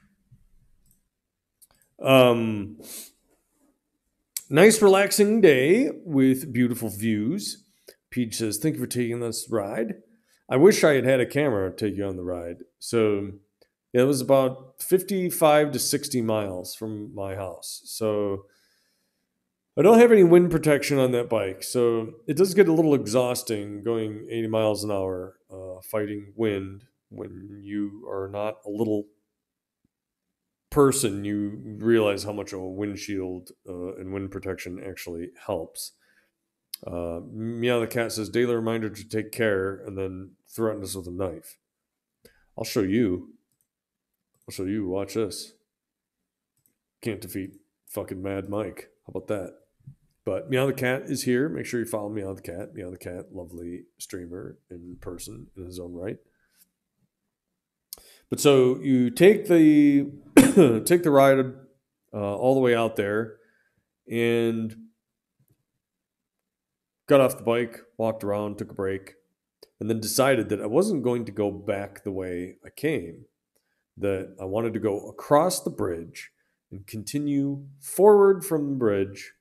Um nice relaxing day with beautiful views. Peach says, thank you for taking this ride. I wish I had had a camera to take you on the ride. So yeah, it was about fifty-five to sixty miles from my house. So I don't have any wind protection on that bike. So it does get a little exhausting going eighty miles an hour uh, fighting wind when you are not a little person. You realize how much a windshield uh, and wind protection actually helps. Uh, Meow the Cat says, daily reminder to take care, and then threaten us with a knife. I'll show you. I'll show you. Watch this. Can't defeat fucking Mad Mike. How about that? But Meow the Cat is here. Make sure you follow Meow the Cat. Meow the Cat, lovely streamer in person in his own right. But so you take the take the ride uh, all the way out there, and got off the bike, walked around, took a break, and then decided that I wasn't going to go back the way I came. That I wanted to go across the bridge and continue forward from the bridge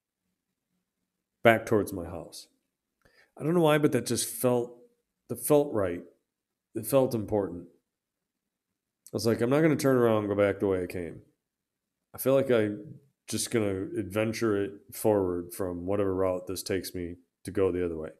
back towards my house. I don't know why, but that just felt that felt right. It felt important. I was like, I'm not going to turn around and go back the way I came. I feel like I'm just going to adventure it forward from whatever route this takes me to go the other way.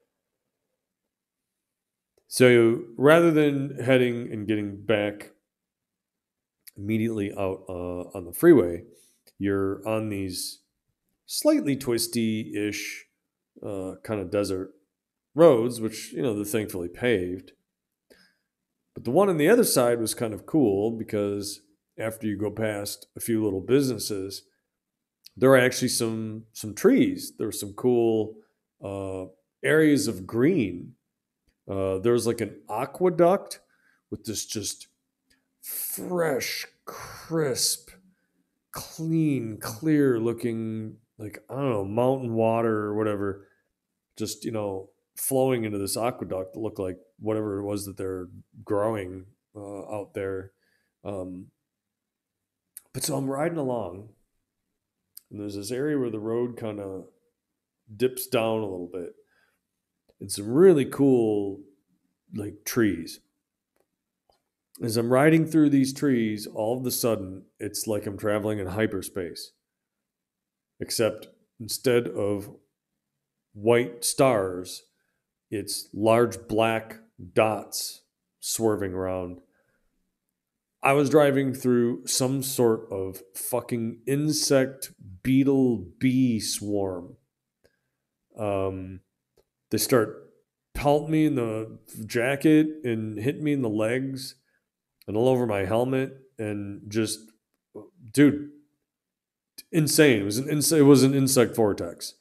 So rather than heading and getting back immediately out uh, on the freeway, you're on these slightly twisty-ish uh, kind of desert roads, which, you know, they're thankfully paved. But the one on the other side was kind of cool because after you go past a few little businesses, there are actually some some trees. There were some cool uh, areas of green. Uh, there was like an aqueduct with this just fresh, crisp, clean, clear looking, like, I don't know, mountain water or whatever, just, you know, flowing into this aqueduct that looked like whatever it was that they're growing uh, out there. Um, but so I'm riding along, and there's this area where the road kind of dips down a little bit, and some really cool, like, trees. As I'm riding through these trees, all of a sudden, it's like I'm traveling in hyperspace. Except instead of white stars, it's large black dots swerving around. I was driving through some sort of fucking insect, beetle, bee swarm. Um, they start pelting me in the jacket and hitting me in the legs and all over my helmet, and just, dude, insane. It was an ins- it was an insect vortex.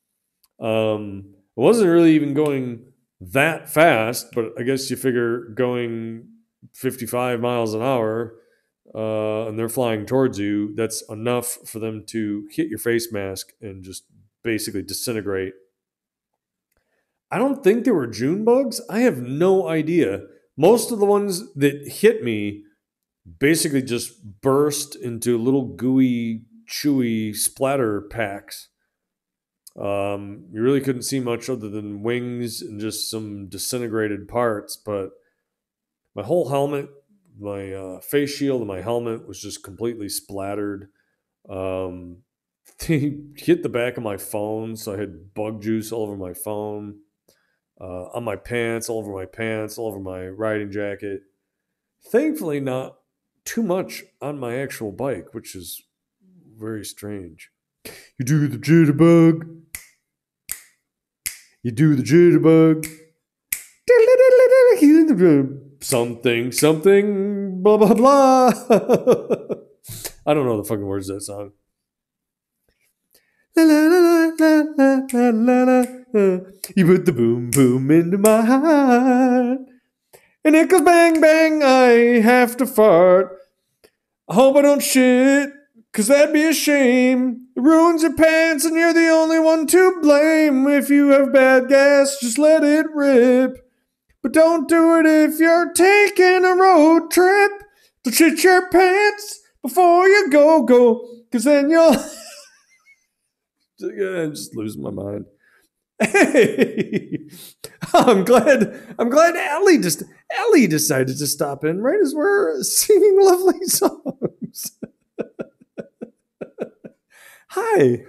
Um, it wasn't really even going that fast, but I guess you figure going fifty-five miles an hour, uh, and they're flying towards you, that's enough for them to hit your face mask and just basically disintegrate. I don't think there were June bugs. I have no idea. Most of the ones that hit me basically just burst into little gooey, chewy splatter packs. Um, you really couldn't see much other than wings and just some disintegrated parts, but my whole helmet, my uh, face shield and my helmet was just completely splattered. Um, they hit the back of my phone, so I had bug juice all over my phone, uh, on my pants, all over my pants, all over my riding jacket. Thankfully, not too much on my actual bike, which is very strange. You do the jitterbug. You do the jitterbug. Something, something, blah, blah, blah. I don't know the fucking words of that song. La, la, la, la, la, la, la, la. You put the boom, boom into my heart. And it goes bang, bang, I have to fart. I hope I don't shit, cause that'd be a shame. It ruins your pants and you're the only one to blame. If you have bad gas, just let it rip. But don't do it if you're taking a road trip. Don't shit your pants before you go, go. Cause then you'll... I'm just losing my mind. Hey, I'm glad. I'm glad Ellie just Ellie decided to stop in right as we're singing lovely songs. Hi.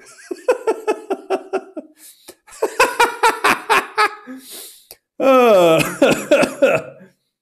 uh.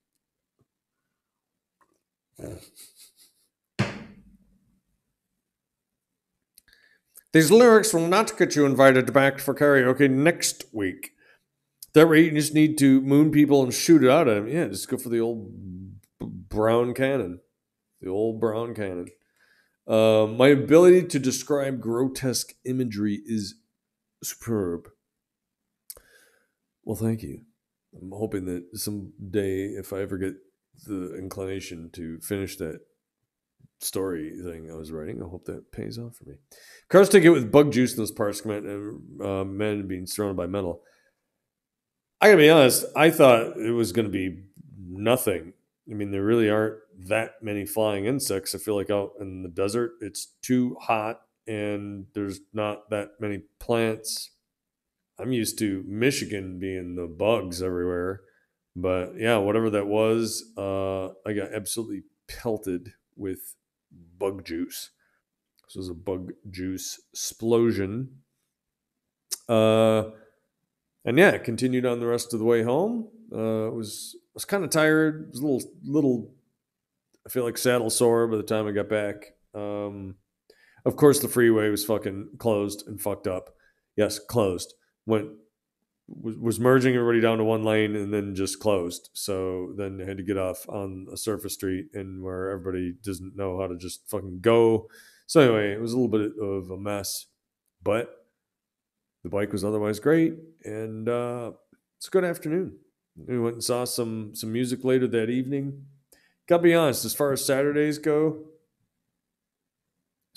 These lyrics will not get you invited back for karaoke next week. That rate, you just need to moon people and shoot it out at them. Yeah, just go for the old brown cannon. The old brown cannon. Uh, my ability to describe grotesque imagery is superb. Well, thank you. I'm hoping that someday, if I ever get the inclination to finish that story thing I was writing, I hope that pays off for me. Cars take it with bug juice in those parts, and uh, men being surrounded by metal. I gotta be honest, I thought it was going to be nothing. I mean, there really aren't that many flying insects. I feel like out in the desert, it's too hot and there's not that many plants. I'm used to Michigan being the bugs everywhere. But yeah, whatever that was, uh, I got absolutely pelted with bug juice. This was a bug juice explosion. Uh, and yeah, it continued on the rest of the way home. Uh, it was I was kind of tired. It was a little little. I feel like saddle sore by the time I got back. Um, of course, the freeway was fucking closed and fucked up. Yes, closed. Went was, was merging everybody down to one lane and then just closed. So then I had to get off on a surface street and where everybody doesn't know how to just fucking go. So anyway, it was a little bit of a mess, but the bike was otherwise great, and uh, it's a good afternoon. We went and saw some some music later that evening. Gotta be honest, as far as Saturdays go,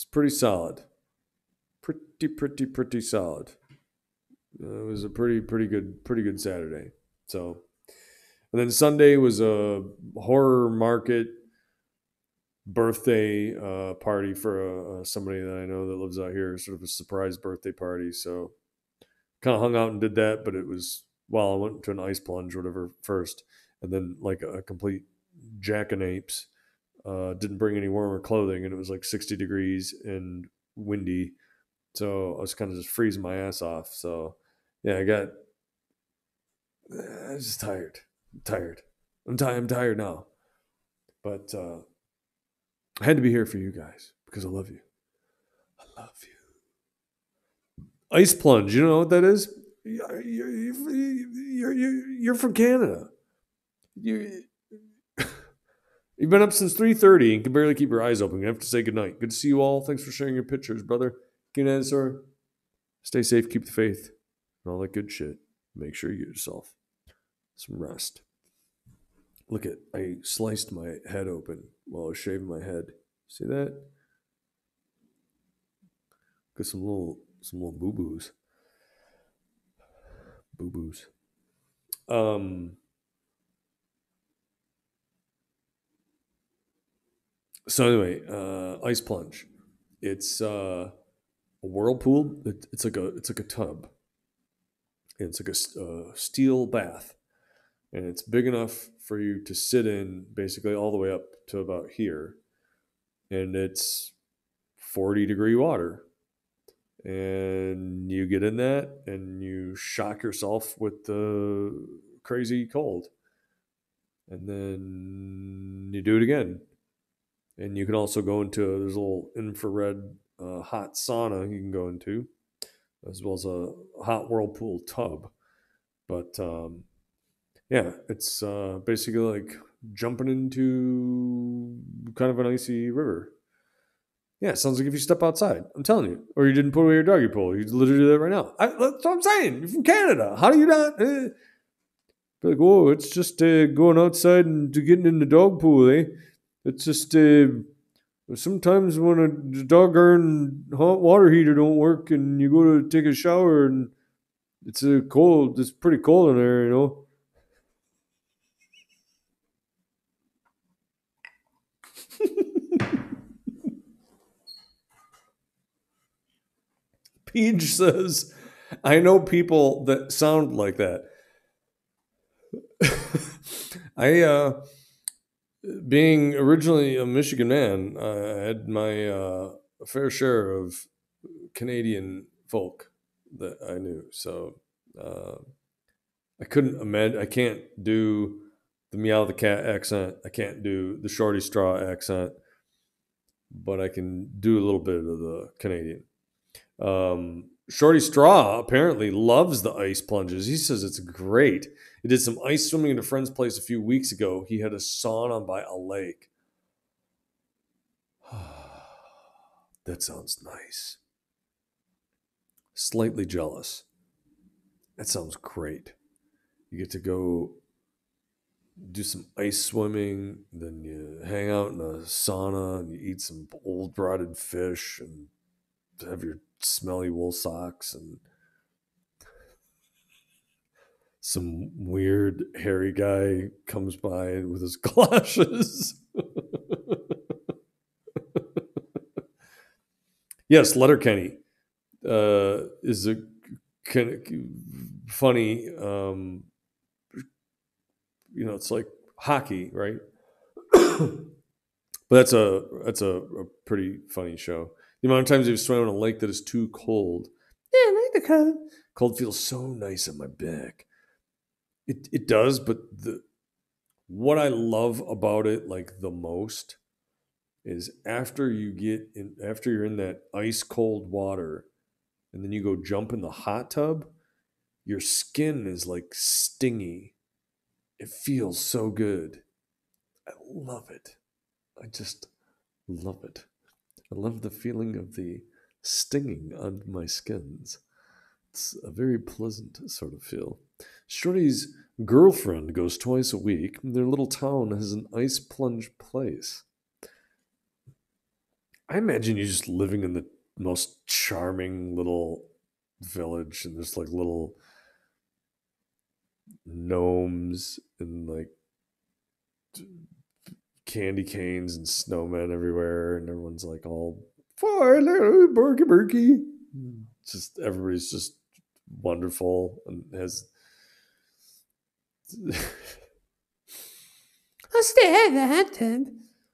It's pretty solid. Pretty, pretty, pretty solid. Uh, it was a pretty, pretty good, pretty good Saturday. So, and then Sunday was a horror market birthday uh, party for uh, somebody that I know that lives out here, sort of a surprise birthday party. So, kind of hung out and did that, but it was, well, I went to an ice plunge or whatever first, and then like a, a complete jackanapes. Uh, didn't bring any warmer clothing, and it was like sixty degrees and windy. So I was kind of just freezing my ass off. So yeah, I got, I was just tired. I'm tired. I'm, ti- I'm tired now. But uh, I had to be here for you guys because I love you. I love you. Ice plunge, you know what that is? You're, you're, you're, you're, you're from Canada. You, you've been up since three thirty and can barely keep your eyes open. You have to say goodnight. Good to see you all. Thanks for sharing your pictures, brother. Good answer. Stay safe, keep the faith, and all that good shit. Make sure you get yourself some rest. Look at, I sliced my head open while I was shaving my head. See that? Got some little, some little boo boos. Boo boos. Um. So anyway, uh, ice plunge. It's uh, a whirlpool. It, it's like a, it's like a tub. And it's like a uh, steel bath, and it's big enough for you to sit in, basically all the way up to about here. And it's forty degree water, and you get in that and you shock yourself with the crazy cold, and then you do it again. And you can also go into, there's a little infrared uh, hot sauna you can go into, as well as a hot whirlpool tub. But um, yeah, it's uh, basically like jumping into kind of an icy river. Yeah, it sounds like if you step outside. I'm telling you. Or you didn't put away your doggy pole. You literally do that right now. I, that's what I'm saying. You're from Canada. How do you not? Eh? Be like, oh, it's just uh, going outside and getting in the dog pool, eh? It's just uh, sometimes when a doggone hot water heater don't work and you go to take a shower and it's uh, cold. It's pretty cold in there, you know. Peach says, I know people that sound like that. I, uh, being originally a Michigan man, I had my uh, fair share of Canadian folk that I knew. So uh, I couldn't imagine, I can't do the meow the cat accent. I can't do the shorty straw accent, but I can do a little bit of the Canadian. Um, Shorty Straw apparently loves the ice plunges. He says it's great. He did some ice swimming at a friend's place a few weeks ago. He had a sauna by a lake. That sounds nice. Slightly jealous. That sounds great. You get to go do some ice swimming, then you hang out in a sauna and you eat some old rotted fish and have your smelly wool socks and some weird hairy guy comes by with his galoshes. Yes, Letterkenny uh, is a kind of funny, um, you know, it's like hockey, right? But that's a that's a, a pretty funny show. The amount of times you've swam in a lake that is too cold. Yeah, I like the cold. Cold feels so nice on my back. It it does, but the what I love about it like the most is after you get in after you're in that ice cold water and then you go jump in the hot tub, your skin is like stingy. It feels so good. I love it. I just love it. I love the feeling of the stinging on my skins. It's a very pleasant sort of feel. Shorty's girlfriend goes twice a week. Their little town has an ice plunge place. I imagine you just living in the most charming little village, and there's like little gnomes and like candy canes and snowmen everywhere, and everyone's like all fine, Berkey Berkey. Just everybody's just wonderful and has. I'll stay at the hot tub.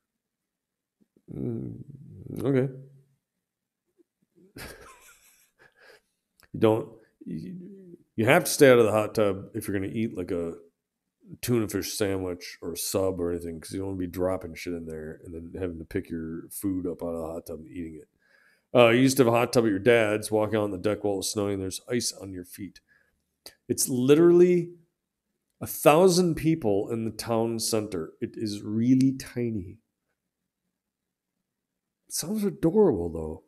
Mm, okay. You don't. You, you have to stay out of the hot tub if you're going to eat like a tuna fish sandwich or a sub or anything, because you don't want to be dropping shit in there and then having to pick your food up out of the hot tub and eating it. Uh, you used to have a hot tub at your dad's, walking on the deck while it was snowing. There's ice on your feet. It's literally a thousand people in the town center. It is really tiny. It sounds adorable, though.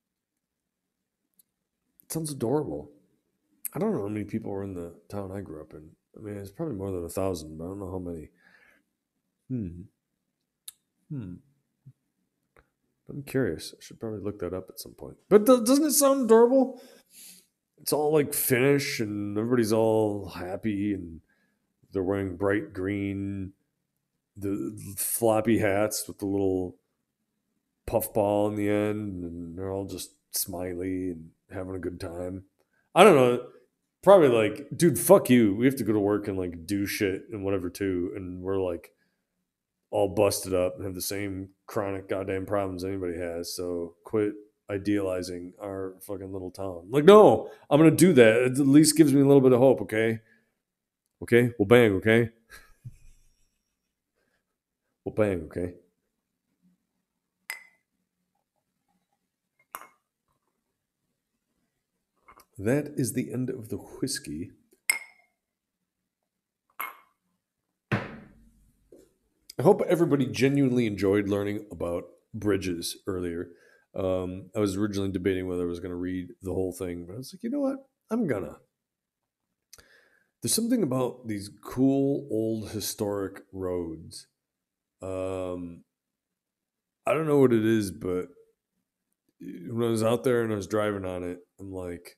It sounds adorable. I don't know how many people were in the town I grew up in. I mean, it's probably more than a thousand, but I don't know how many. Hmm. Hmm. I'm curious. I should probably look that up at some point. But th- doesn't it sound adorable? It's all like Finnish, and everybody's all happy, and they're wearing bright green, the floppy hats with the little puffball in the end, and they're all just smiley and having a good time. I don't know. Probably like, dude, fuck you. We have to go to work and like do shit and whatever too, and we're like all busted up and have the same chronic goddamn problems anybody has. So quit idealizing our fucking little town. Like, no, I'm gonna do that. It at least gives me a little bit of hope. Okay, okay, we'll bang. Okay, we'll bang. Okay. That is the end of the whiskey. I hope everybody genuinely enjoyed learning about bridges earlier. Um, I was originally debating whether I was going to read the whole thing, but I was like, you know what? I'm gonna. There's something about these cool old historic roads. Um, I don't know what it is, but when I was out there and I was driving on it, I'm like,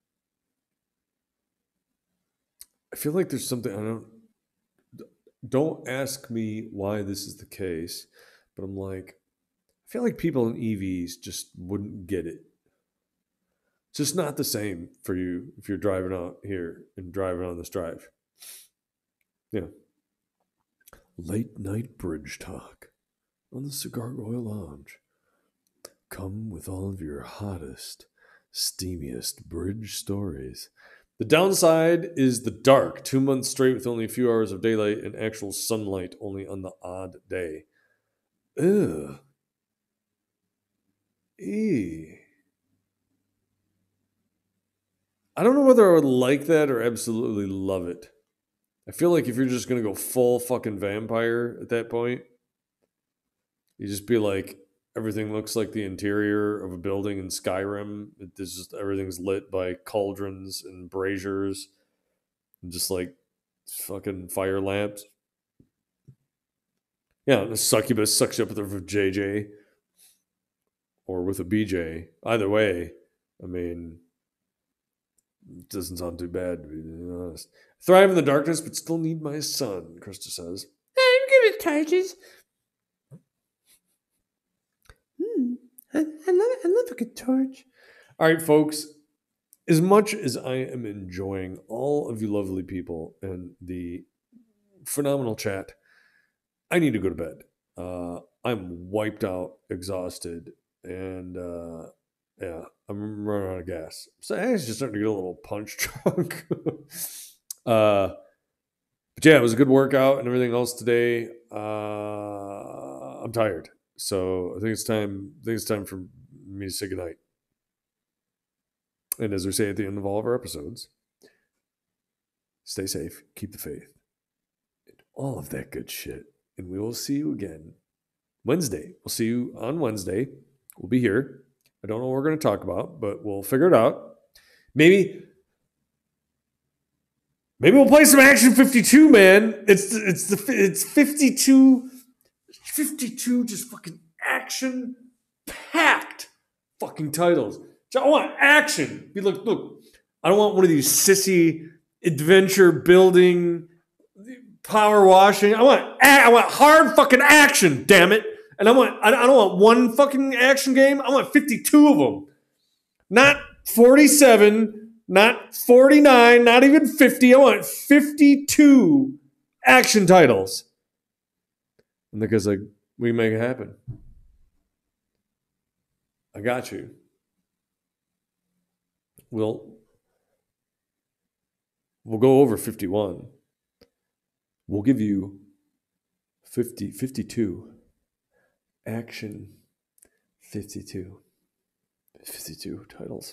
I feel like there's something I don't. Don't ask me why this is the case, but I'm like, I feel like people in E Vs just wouldn't get it. It's just not the same for you if you're driving out here and driving on this drive. Yeah. Late night bridge talk on the Cigar Royal Lounge. Come with all of your hottest, steamiest bridge stories. The downside is the dark. Two months straight with only a few hours of daylight and actual sunlight only on the odd day. Ugh. Eee. I don't know whether I would like that or absolutely love it. I feel like if you're just going to go full fucking vampire at that point, you just be like, everything looks like the interior of a building in Skyrim. It's just everything's lit by cauldrons and braziers and just like fucking fire lamps. Yeah, and a succubus sucks you up with a J J or with a B J. Either way, I mean, it doesn't sound too bad, to be honest. Thrive in the darkness, but still need my sun, Krista says. I'm good with torches. Hmm. I, I love I love a good torch. All right, folks. As much as I am enjoying all of you lovely people and the phenomenal chat, I need to go to bed. Uh, I'm wiped out, exhausted, and uh, yeah, I'm running out of gas. So I was just starting to get a little punch drunk. uh, but yeah, it was a good workout and everything else today. Uh, I'm tired, so I think it's time. I think it's time for me to say goodnight. And as we say at the end of all of our episodes, stay safe, keep the faith, and all of that good shit. And we will see you again Wednesday. We'll see you on Wednesday. We'll be here. I don't know what we're going to talk about, but we'll figure it out. Maybe, maybe we'll play some Action fifty-two, man. It's it's the it's fifty-two, fifty-two, just fucking action packed fucking titles. I want action. Be like, look, I don't want one of these sissy adventure building, power washing. I want I want hard fucking action. Damn it! And I want I don't want one fucking action game. I want fifty-two of them, not forty-seven, not forty-nine, not even fifty. I want fifty-two action titles. And the guy's like, we make it happen. I got you. We'll we'll go over fifty-one. We'll give you fifty, fifty-two. Action fifty-two. fifty-two titles.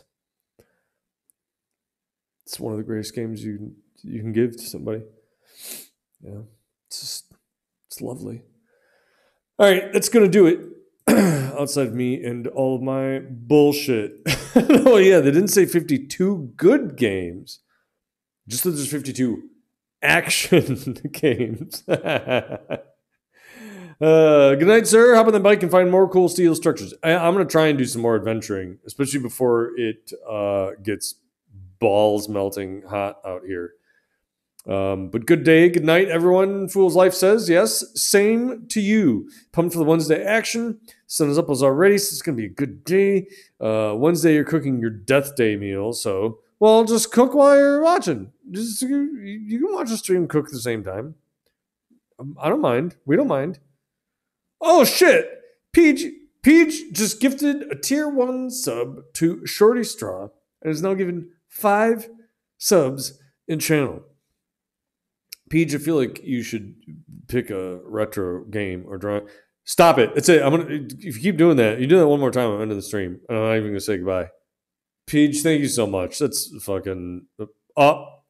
It's one of the greatest games you you can give to somebody. Yeah. It's just, it's lovely. All right, that's going to do it. Outside of me and all of my bullshit. Oh, yeah, they didn't say fifty-two good games. Just that there's fifty-two action games. uh, good night, sir. Hop on the bike and find more cool steel structures. I, I'm going to try and do some more adventuring, especially before it uh, gets balls melting hot out here. Um, but good day, good night, everyone. Fool's Life says, yes, same to you. Pumped for the Wednesday action. Sun is up as already, so it's going to be a good day. Uh, Wednesday, you're cooking your death day meal, so, well, just cook while you're watching. Just you, you can watch a stream cook at the same time. Um, I don't mind. We don't mind. Oh, shit. Peach, Peach just gifted a tier one sub to Shorty Straw and is now given five subs in channel. Peach, I feel like you should pick a retro game or draw. Stop it. That's it. I'm gonna. If you keep doing that, you do that one more time, I'm ending the stream. I'm not even gonna say goodbye. Peach, thank you so much. That's fucking up.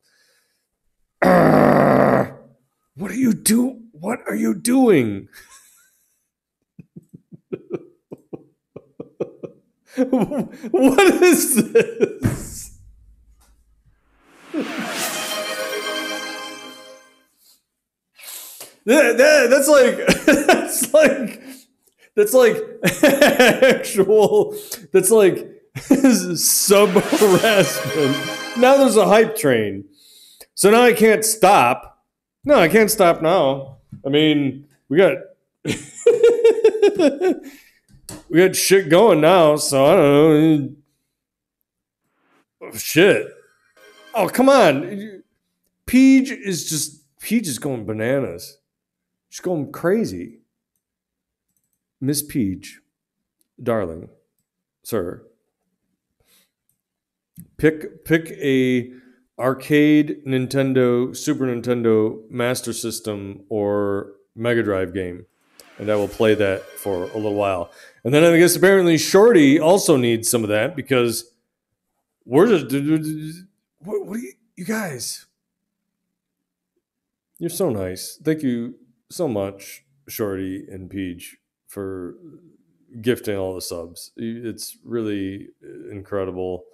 Uh, what are you do? What are you doing? What is this? That, that, that's like that's like that's like actual that's like sub harassment. Now there's a hype train, so now I can't stop. No, I can't stop now. I mean, we got we got shit going now, so I don't know. Oh, shit. Oh, come on. Peach is just Peach is going bananas. She's going crazy. Miss Peach, darling, sir, pick pick a arcade Nintendo, Super Nintendo, Master System, or Mega Drive game, and I will play that for a little while. And then I guess apparently Shorty also needs some of that because we're just what, what are you, you guys? You're so nice. Thank you so much, Shorty and Peach, for gifting all the subs. It's really incredible.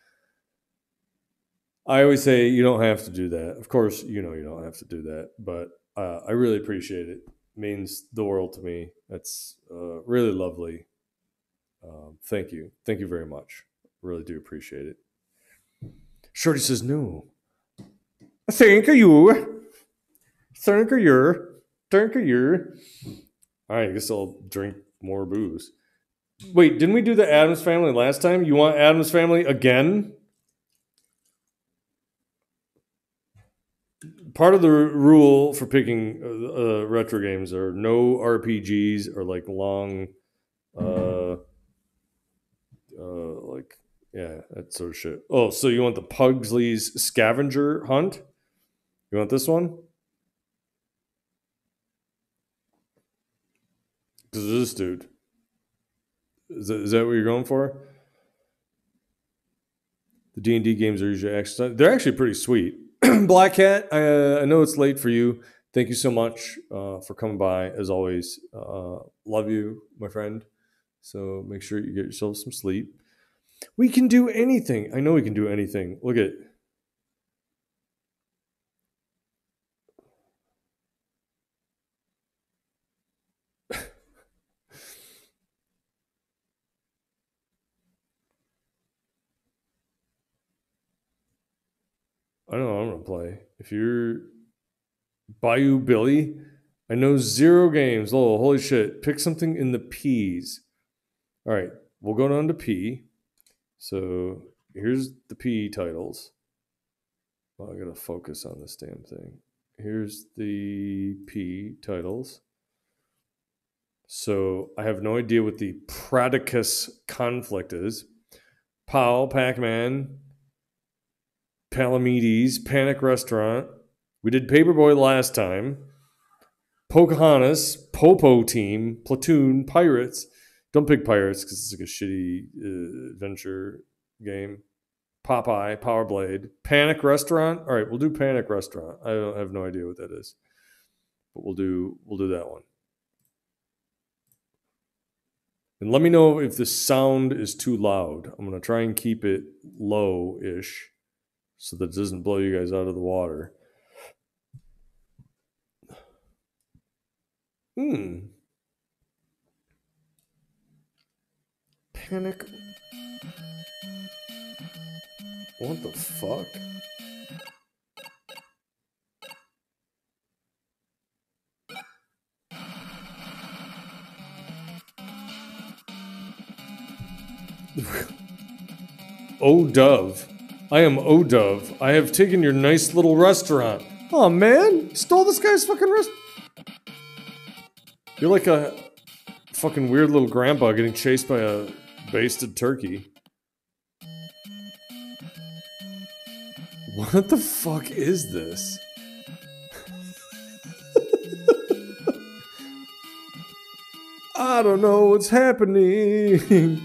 I always say you don't have to do that. Of course, you know you don't have to do that, but uh, I really appreciate it. It means the world to me. That's uh, really lovely. Um, thank you. Thank you very much. Really do appreciate it. Shorty says no. Thank you. Thank you. Thank you. All right, I guess I'll drink more booze. Wait, didn't we do the Addams Family last time? You want Addams Family again? Part of the rule for picking uh, uh, retro games are no R P Gs or like long, uh, uh, like, yeah, that sort of shit. Oh, so you want the Pugsley's Scavenger Hunt? You want this one? Because this dude. Is that, is that what you're going for? The D and D games are usually actually, they're actually pretty sweet. Black Cat, I, uh, I know it's late for you. Thank you so much uh, for coming by. As always, uh, love you, my friend. So make sure you get yourself some sleep. We can do anything. I know we can do anything. Look at I know what I'm gonna play. If you're Bayou Billy, I know zero games. Oh, holy shit. Pick something in the P's. All right, we'll go down to P. So here's the P titles. Well, I gotta focus on this damn thing. Here's the P titles. So I have no idea what the Pradicus conflict is. Pow, Pac-Man, Palamedes, Panic Restaurant. We did Paperboy last time. Pocahontas, Popo Team, Platoon, Pirates. Don't pick Pirates because it's like a shitty uh, adventure game. Popeye, Power Blade, Panic Restaurant. All right, we'll do Panic Restaurant. I, don't, I have no idea what that is, but we'll do we'll do that one. And let me know if the sound is too loud. I'm gonna try and keep it low-ish so that it doesn't blow you guys out of the water. Hmm. Panic. What the fuck? Oh, Dove. I am O Dove. I have taken your nice little restaurant. Oh man, stole this guy's fucking rest. You're like a fucking weird little grandpa getting chased by a basted turkey. What the fuck is this? I don't know what's happening.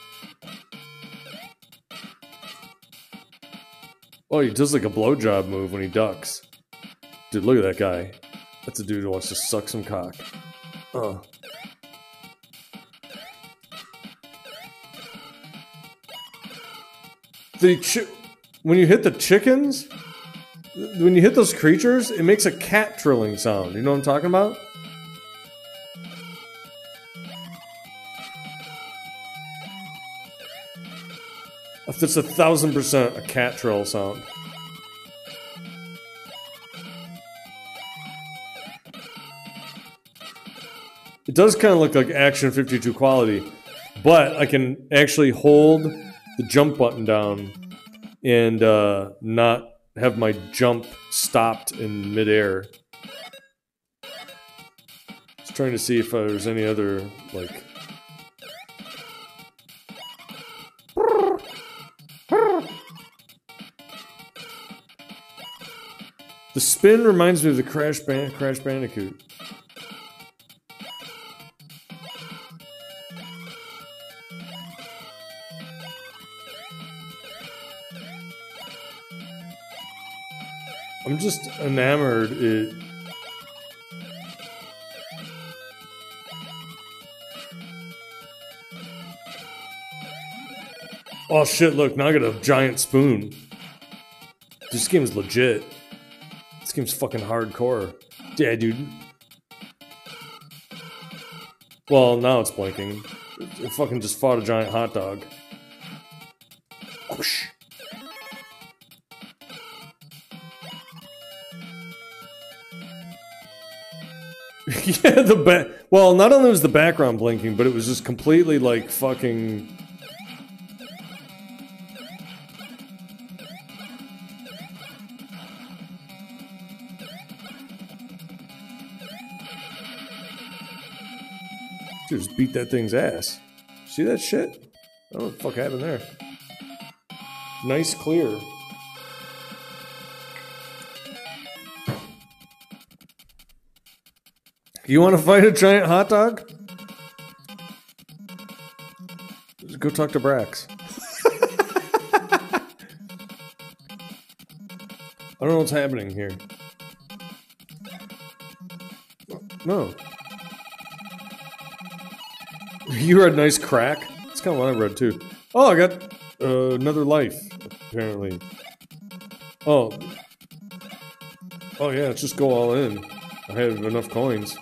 Oh, he does like a blowjob move when he ducks. Dude, look at that guy. That's a dude who wants to suck some cock. Uh. The chi- when you hit the chickens, when you hit those creatures, it makes a cat trilling sound. You know what I'm talking about? That's a thousand percent a cat trill sound. It does kind of look like Action fifty-two quality, but I can actually hold the jump button down and uh, not have my jump stopped in midair. Just trying to see if uh, there's any other, like... The spin reminds me of the Crash, Band Crash Bandicoot. I'm just enamored. It. Oh shit, look, now I got a giant spoon. This game's legit. This game's fucking hardcore. Yeah, dude. Well, now it's blinking. It fucking just fought a giant hot dog. Whoosh. Yeah, the back. Well, not only was the background blinking, but it was just completely like fucking. Just beat that thing's ass. See that shit? I don't know what the fuck happened there. Nice clear. You want to fight a giant hot dog? Just go talk to Brax. I don't know what's happening here. No. You read nice crack? That's kind of what I read too. Oh, I got uh, another life, apparently. Oh. Oh yeah, let's just go all in. I have enough coins.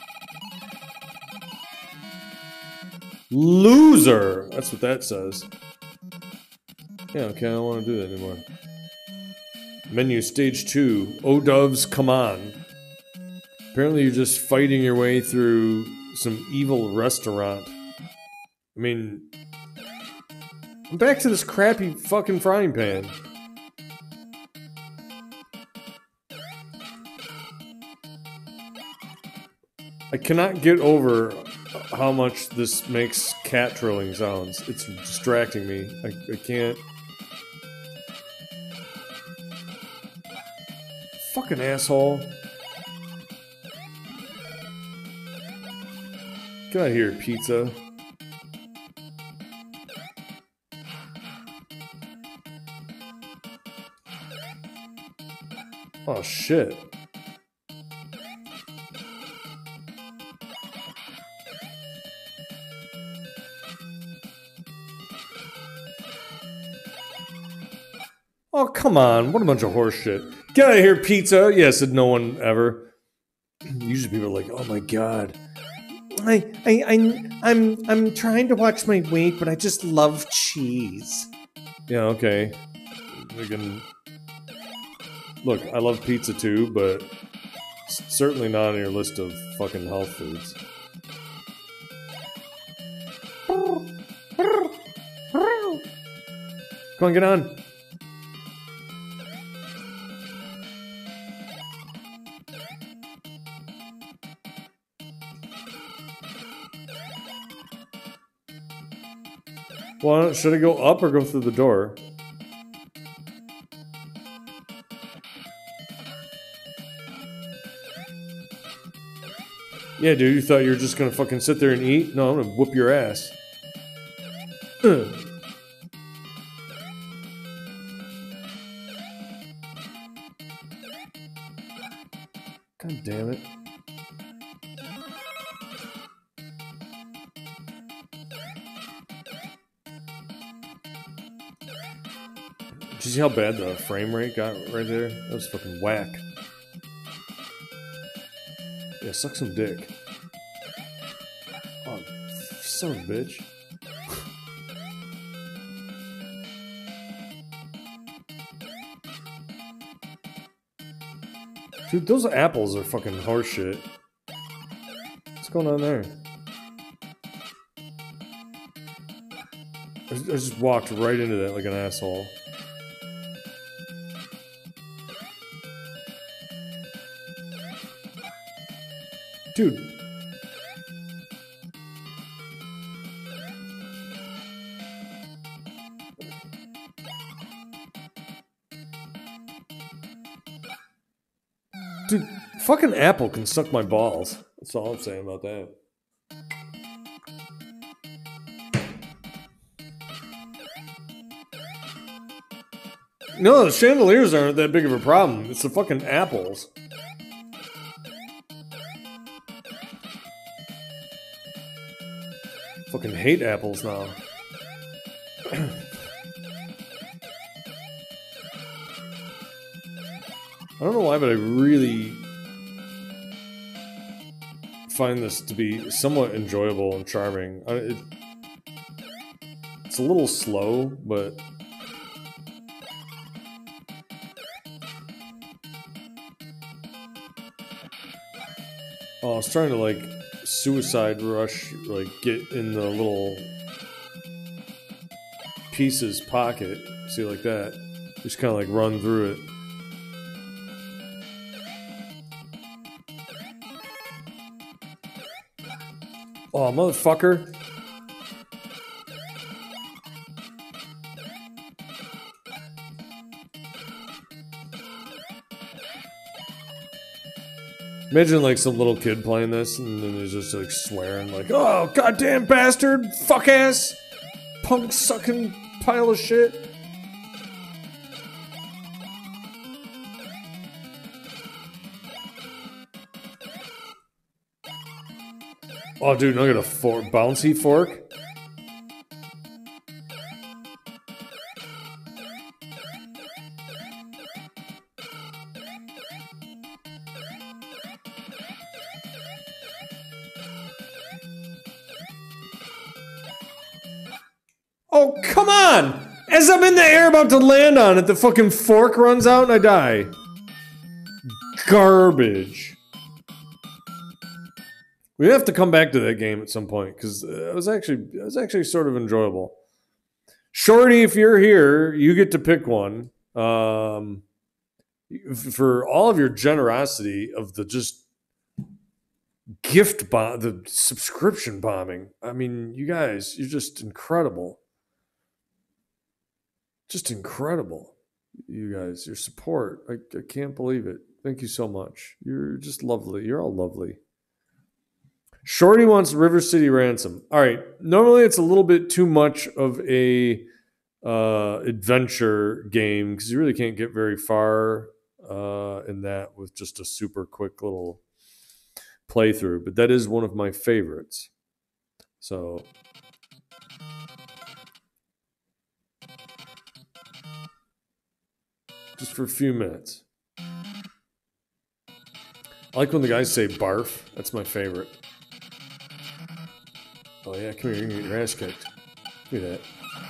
Loser! That's what that says. Yeah, okay, I don't want to do that anymore. Menu stage two. Oh, doves, come on. Apparently, you're just fighting your way through some evil restaurant. I mean, I'm back to this crappy fucking frying pan. I cannot get over how much this makes cat trilling sounds. It's distracting me. I, I can't. Fucking asshole. Get out of here, pizza. Oh, shit. Oh, come on. What a bunch of horse shit. Get out of here, pizza. Yeah, said no one ever. Usually people are like, oh my god. I, I, I, I'm, I'm trying to watch my weight, but I just love cheese. Yeah, okay. We can... Look, I love pizza too, but it's certainly not on your list of fucking health foods. Come on, get on. Well, should I go up or go through the door? Yeah, dude, you thought you were just gonna fucking sit there and eat? No, I'm gonna whoop your ass. Ugh. God damn it. Did you see how bad the frame rate got right there? That was fucking whack. Yeah, suck some dick. Oh, son of a bitch. Dude, those apples are fucking horseshit. What's going on there? I just walked right into that like an asshole. Dude. Dude, fucking Apple can suck my balls. That's all I'm saying about that. No, the chandeliers aren't that big of a problem. It's the fucking apples. Fucking hate apples now. I don't know why, but I really find this to be somewhat enjoyable and charming. I, it, it's a little slow, but oh, I was trying to like suicide rush, like get in the little pieces pocket. See, like that. Just kind of like run through it. Oh, motherfucker. Imagine like some little kid playing this and then he's just like swearing like, oh, goddamn bastard, fuck ass, punk sucking pile of shit. Oh, dude, I got a fork, bouncy fork. Oh, come on! As I'm in the air about to land on it, the fucking fork runs out and I die. Garbage. We have to come back to that game at some point because it was actually it was actually sort of enjoyable. Shorty, if you're here, you get to pick one. Um, for all of your generosity of the just gift bomb, the subscription bombing. I mean, you guys, you're just incredible. Just incredible. You guys, your support. I, I can't believe it. Thank you so much. You're just lovely. You're all lovely. Shorty wants River City Ransom. All right. Normally it's a little bit too much of a uh, adventure game because you really can't get very far uh, in that with just a super quick little playthrough. But that is one of my favorites. So... just for a few minutes. I like when the guys say barf. That's my favorite. Oh yeah, come here, you're gonna get your ass kicked. Look at that.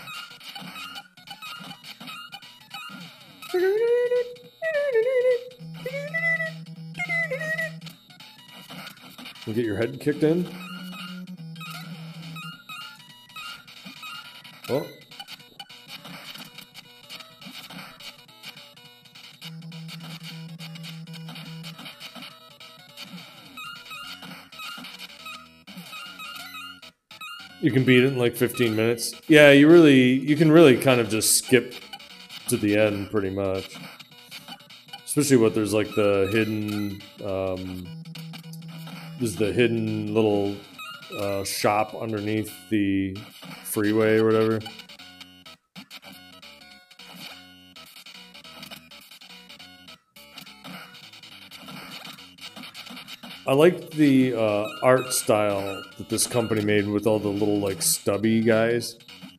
You get your head kicked in? Oh. You can beat it in like fifteen minutes. Yeah, you really, you can really kind of just skip to the end pretty much. Especially what there's like the hidden, um, there's the hidden little uh, shop underneath the freeway or whatever. I like the uh, art style that this company made with all the little, like, stubby guys.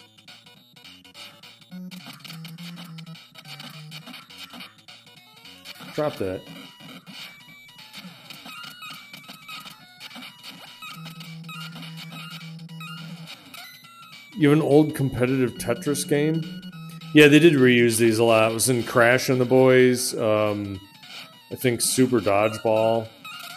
Drop that. You have an old competitive Tetris game? Yeah, they did reuse these a lot. It was in Crash and the Boys. Um, I think Super Dodgeball.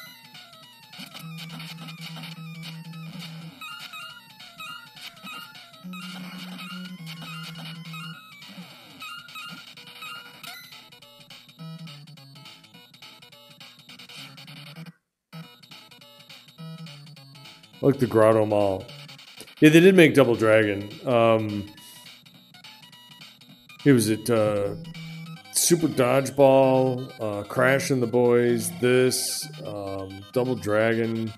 Like the Grotto Mall. Yeah, they did make Double Dragon. Um, it was it uh, Super Dodgeball, uh, Crash and the Boys, this, um, Double Dragon.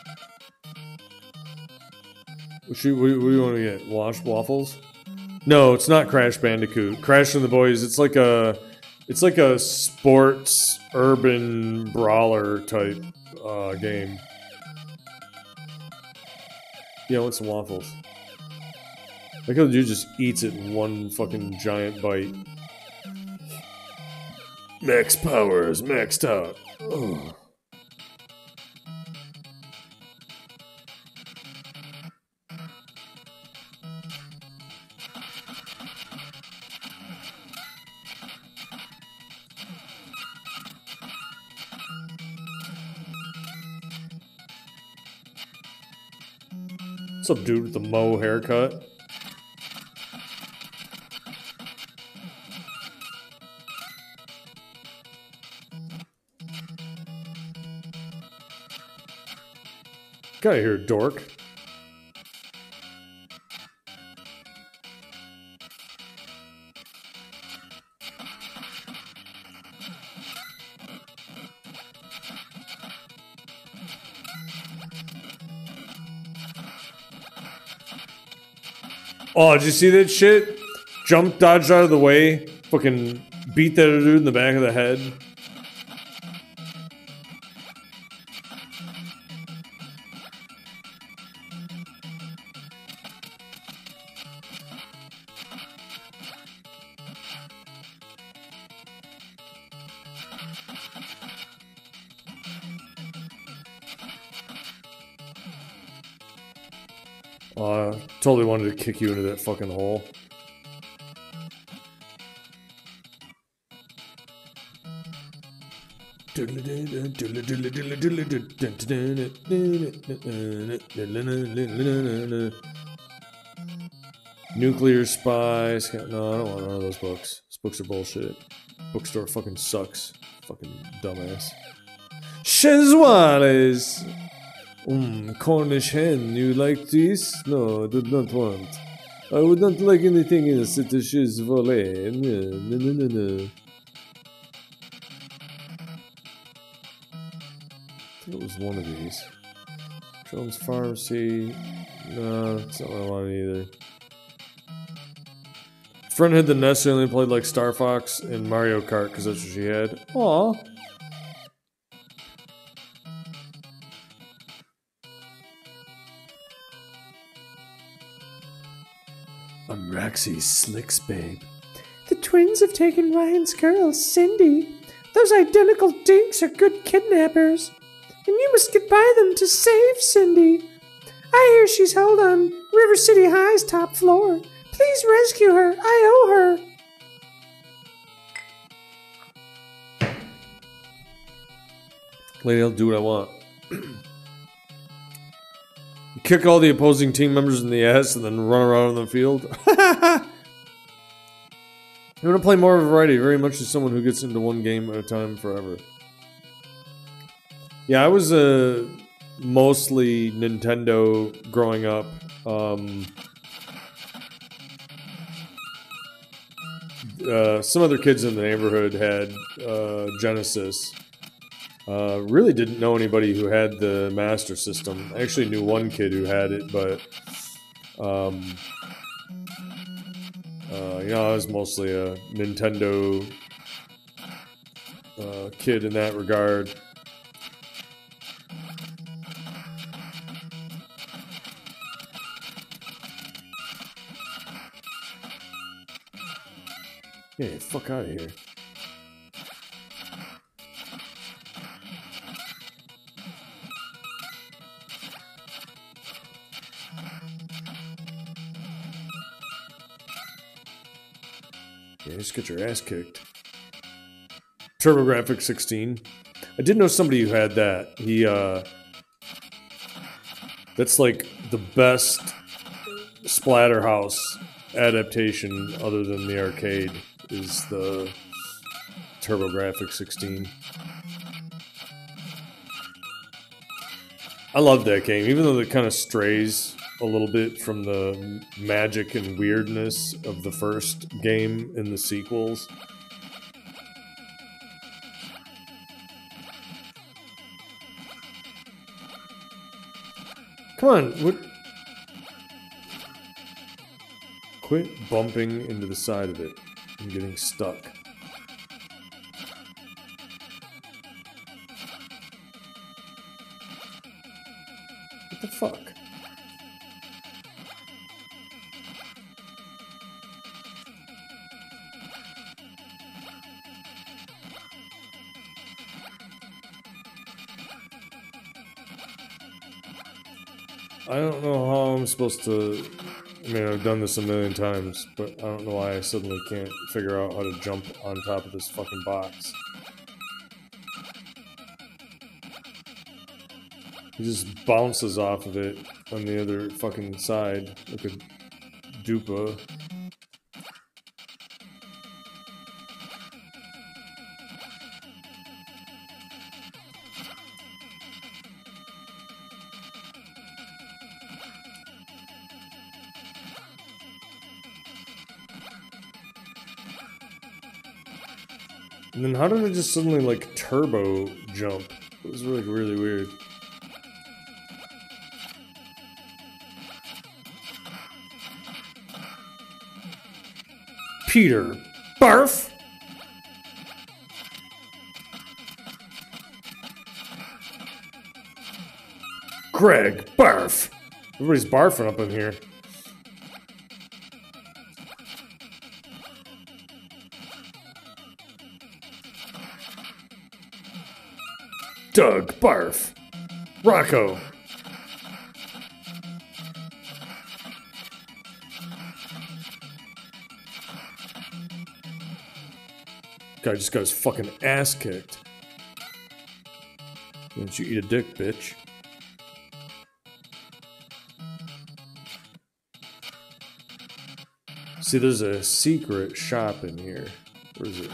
What, should, what, what do you want to get? Wash Waffles? No, it's not Crash Bandicoot. Crash and the Boys. It's like a, it's like a sports urban brawler type uh, game. Yeah, I want some waffles. Like how the dude just eats it in one fucking giant bite. Max power is maxed out. Ugh. What's up, dude with the Mo haircut? Get out of here, dork. Oh, did you see that shit? Jump, dodged out of the way, fucking beat that dude in the back of the head. Uh, totally wanted to kick you into that fucking hole. Nuclear Spies. No, I don't want none of those books. Those books are bullshit. Bookstore fucking sucks. Fucking dumbass. Chezwales! Mmm, Cornish hen. You like this? No, I do not want. I would not like anything else at the Chezwale. No, no, no, no, no. I think it was one of these. Jones Pharmacy. No, that's not what I wanted either. Friend had the Nest and only played like Star Fox and Mario Kart because that's what she had. Aw. I'm Roxy's Slicks babe. The twins have taken Ryan's girl, Cindy. Those identical dinks are good kidnappers. And you must get by them to save Cindy. I hear she's held on River City High's top floor. Please rescue her. I owe her. Lady, I'll do what I want. Kick all the opposing team members in the ass and then run around on the field. You want to play more of a variety, very much as someone who gets into one game at a time forever. Yeah, I was uh, mostly Nintendo growing up. Um, uh, some other kids in the neighborhood had uh, Genesis. Uh, really didn't know anybody who had the Master System. I actually knew one kid who had it, but um, uh, you know, I was mostly a Nintendo uh, kid in that regard. Yeah, fuck out of here. Yeah, just get your ass kicked. TurboGrafx sixteen. I did know somebody who had that. He, uh... That's like the best Splatterhouse adaptation other than the arcade is the TurboGrafx sixteen. I love that game, even though it kind of strays a little bit from the magic and weirdness of the first game in the sequels. Come on, what? Quit bumping into the side of it and getting stuck. What the fuck? I don't know how I'm supposed to... I mean, I've done this a million times, but I don't know why I suddenly can't figure out how to jump on top of this fucking box. He just bounces off of it on the other fucking side like a dupa. And then how did it just suddenly, like, turbo jump? It was really, really weird. Peter. Barf! Greg. Barf! Everybody's barfing up in here. Doug, barf. Rocco. Guy just got his fucking ass kicked. Why don't you eat a dick, bitch? See, there's a secret shop in here. Where is it?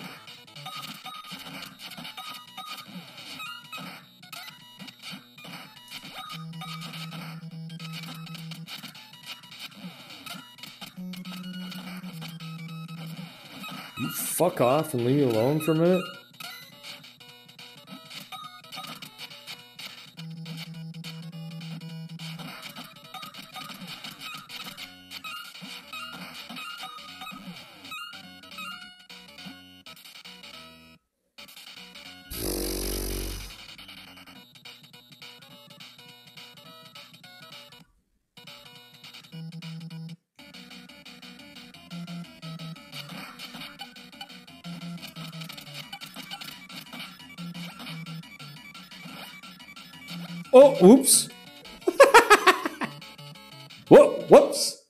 You fuck off and leave me alone for a minute? Oh, whoops. Whoa, whoops.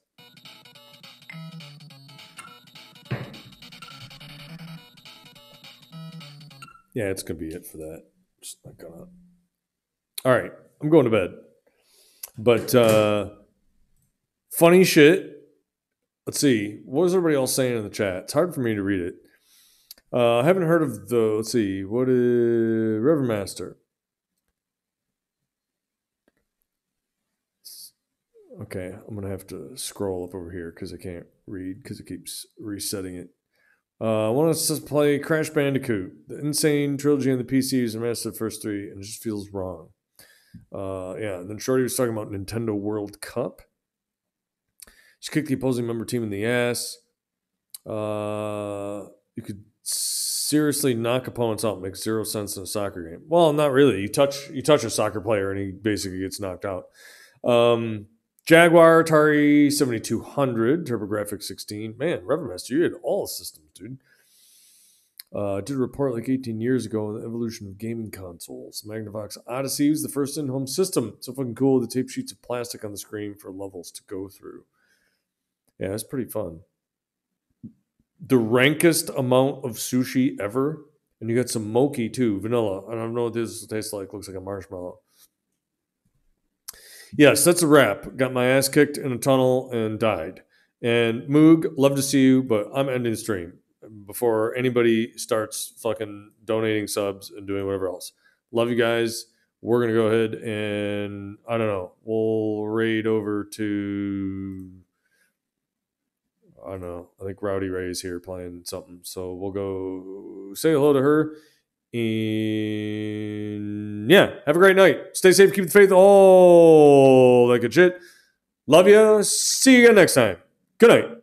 Yeah, it's going to be it for that. Just not gonna. All right, I'm going to bed. But, uh, funny shit. Let's see. What was everybody else saying in the chat? It's hard for me to read it. Uh, I haven't heard of the, let's see, what is Reverend Master? Okay, I'm going to have to scroll up over here because I can't read because it keeps resetting it. Uh, I want us to play Crash Bandicoot. The Insane Trilogy on the P C is a master of the first three, and it just feels wrong. Uh, yeah, and then Shorty was talking about Nintendo World Cup. She kicked the opposing member team in the ass. Uh, you could seriously knock opponents out. Makes zero sense in a soccer game. Well, not really. You touch you touch a soccer player, and he basically gets knocked out. Um... Jaguar, Atari seventy-two hundred, TurboGrafx sixteen. Man, Reverend Master, you had all the systems, dude. Uh, did a report like eighteen years ago on the evolution of gaming consoles. Magnavox Odyssey was the first in-home system. So fucking cool. The tape sheets of plastic on the screen for levels to go through. Yeah, that's pretty fun. The rankest amount of sushi ever. And you got some mochi too, vanilla. I don't know what this tastes like. Looks like a marshmallow. Yes, that's a wrap. Got my ass kicked in a tunnel and died. And Moog, love to see you, but I'm ending the stream before anybody starts fucking donating subs and doing whatever else. Love you guys. We're going to go ahead and, I don't know, we'll raid over to, I don't know, I think Rowdy Ray's here playing something. So we'll go say hello to her. And yeah, have a great night. Stay safe, keep the faith, all that good shit. Love you. See you again next time. Good night.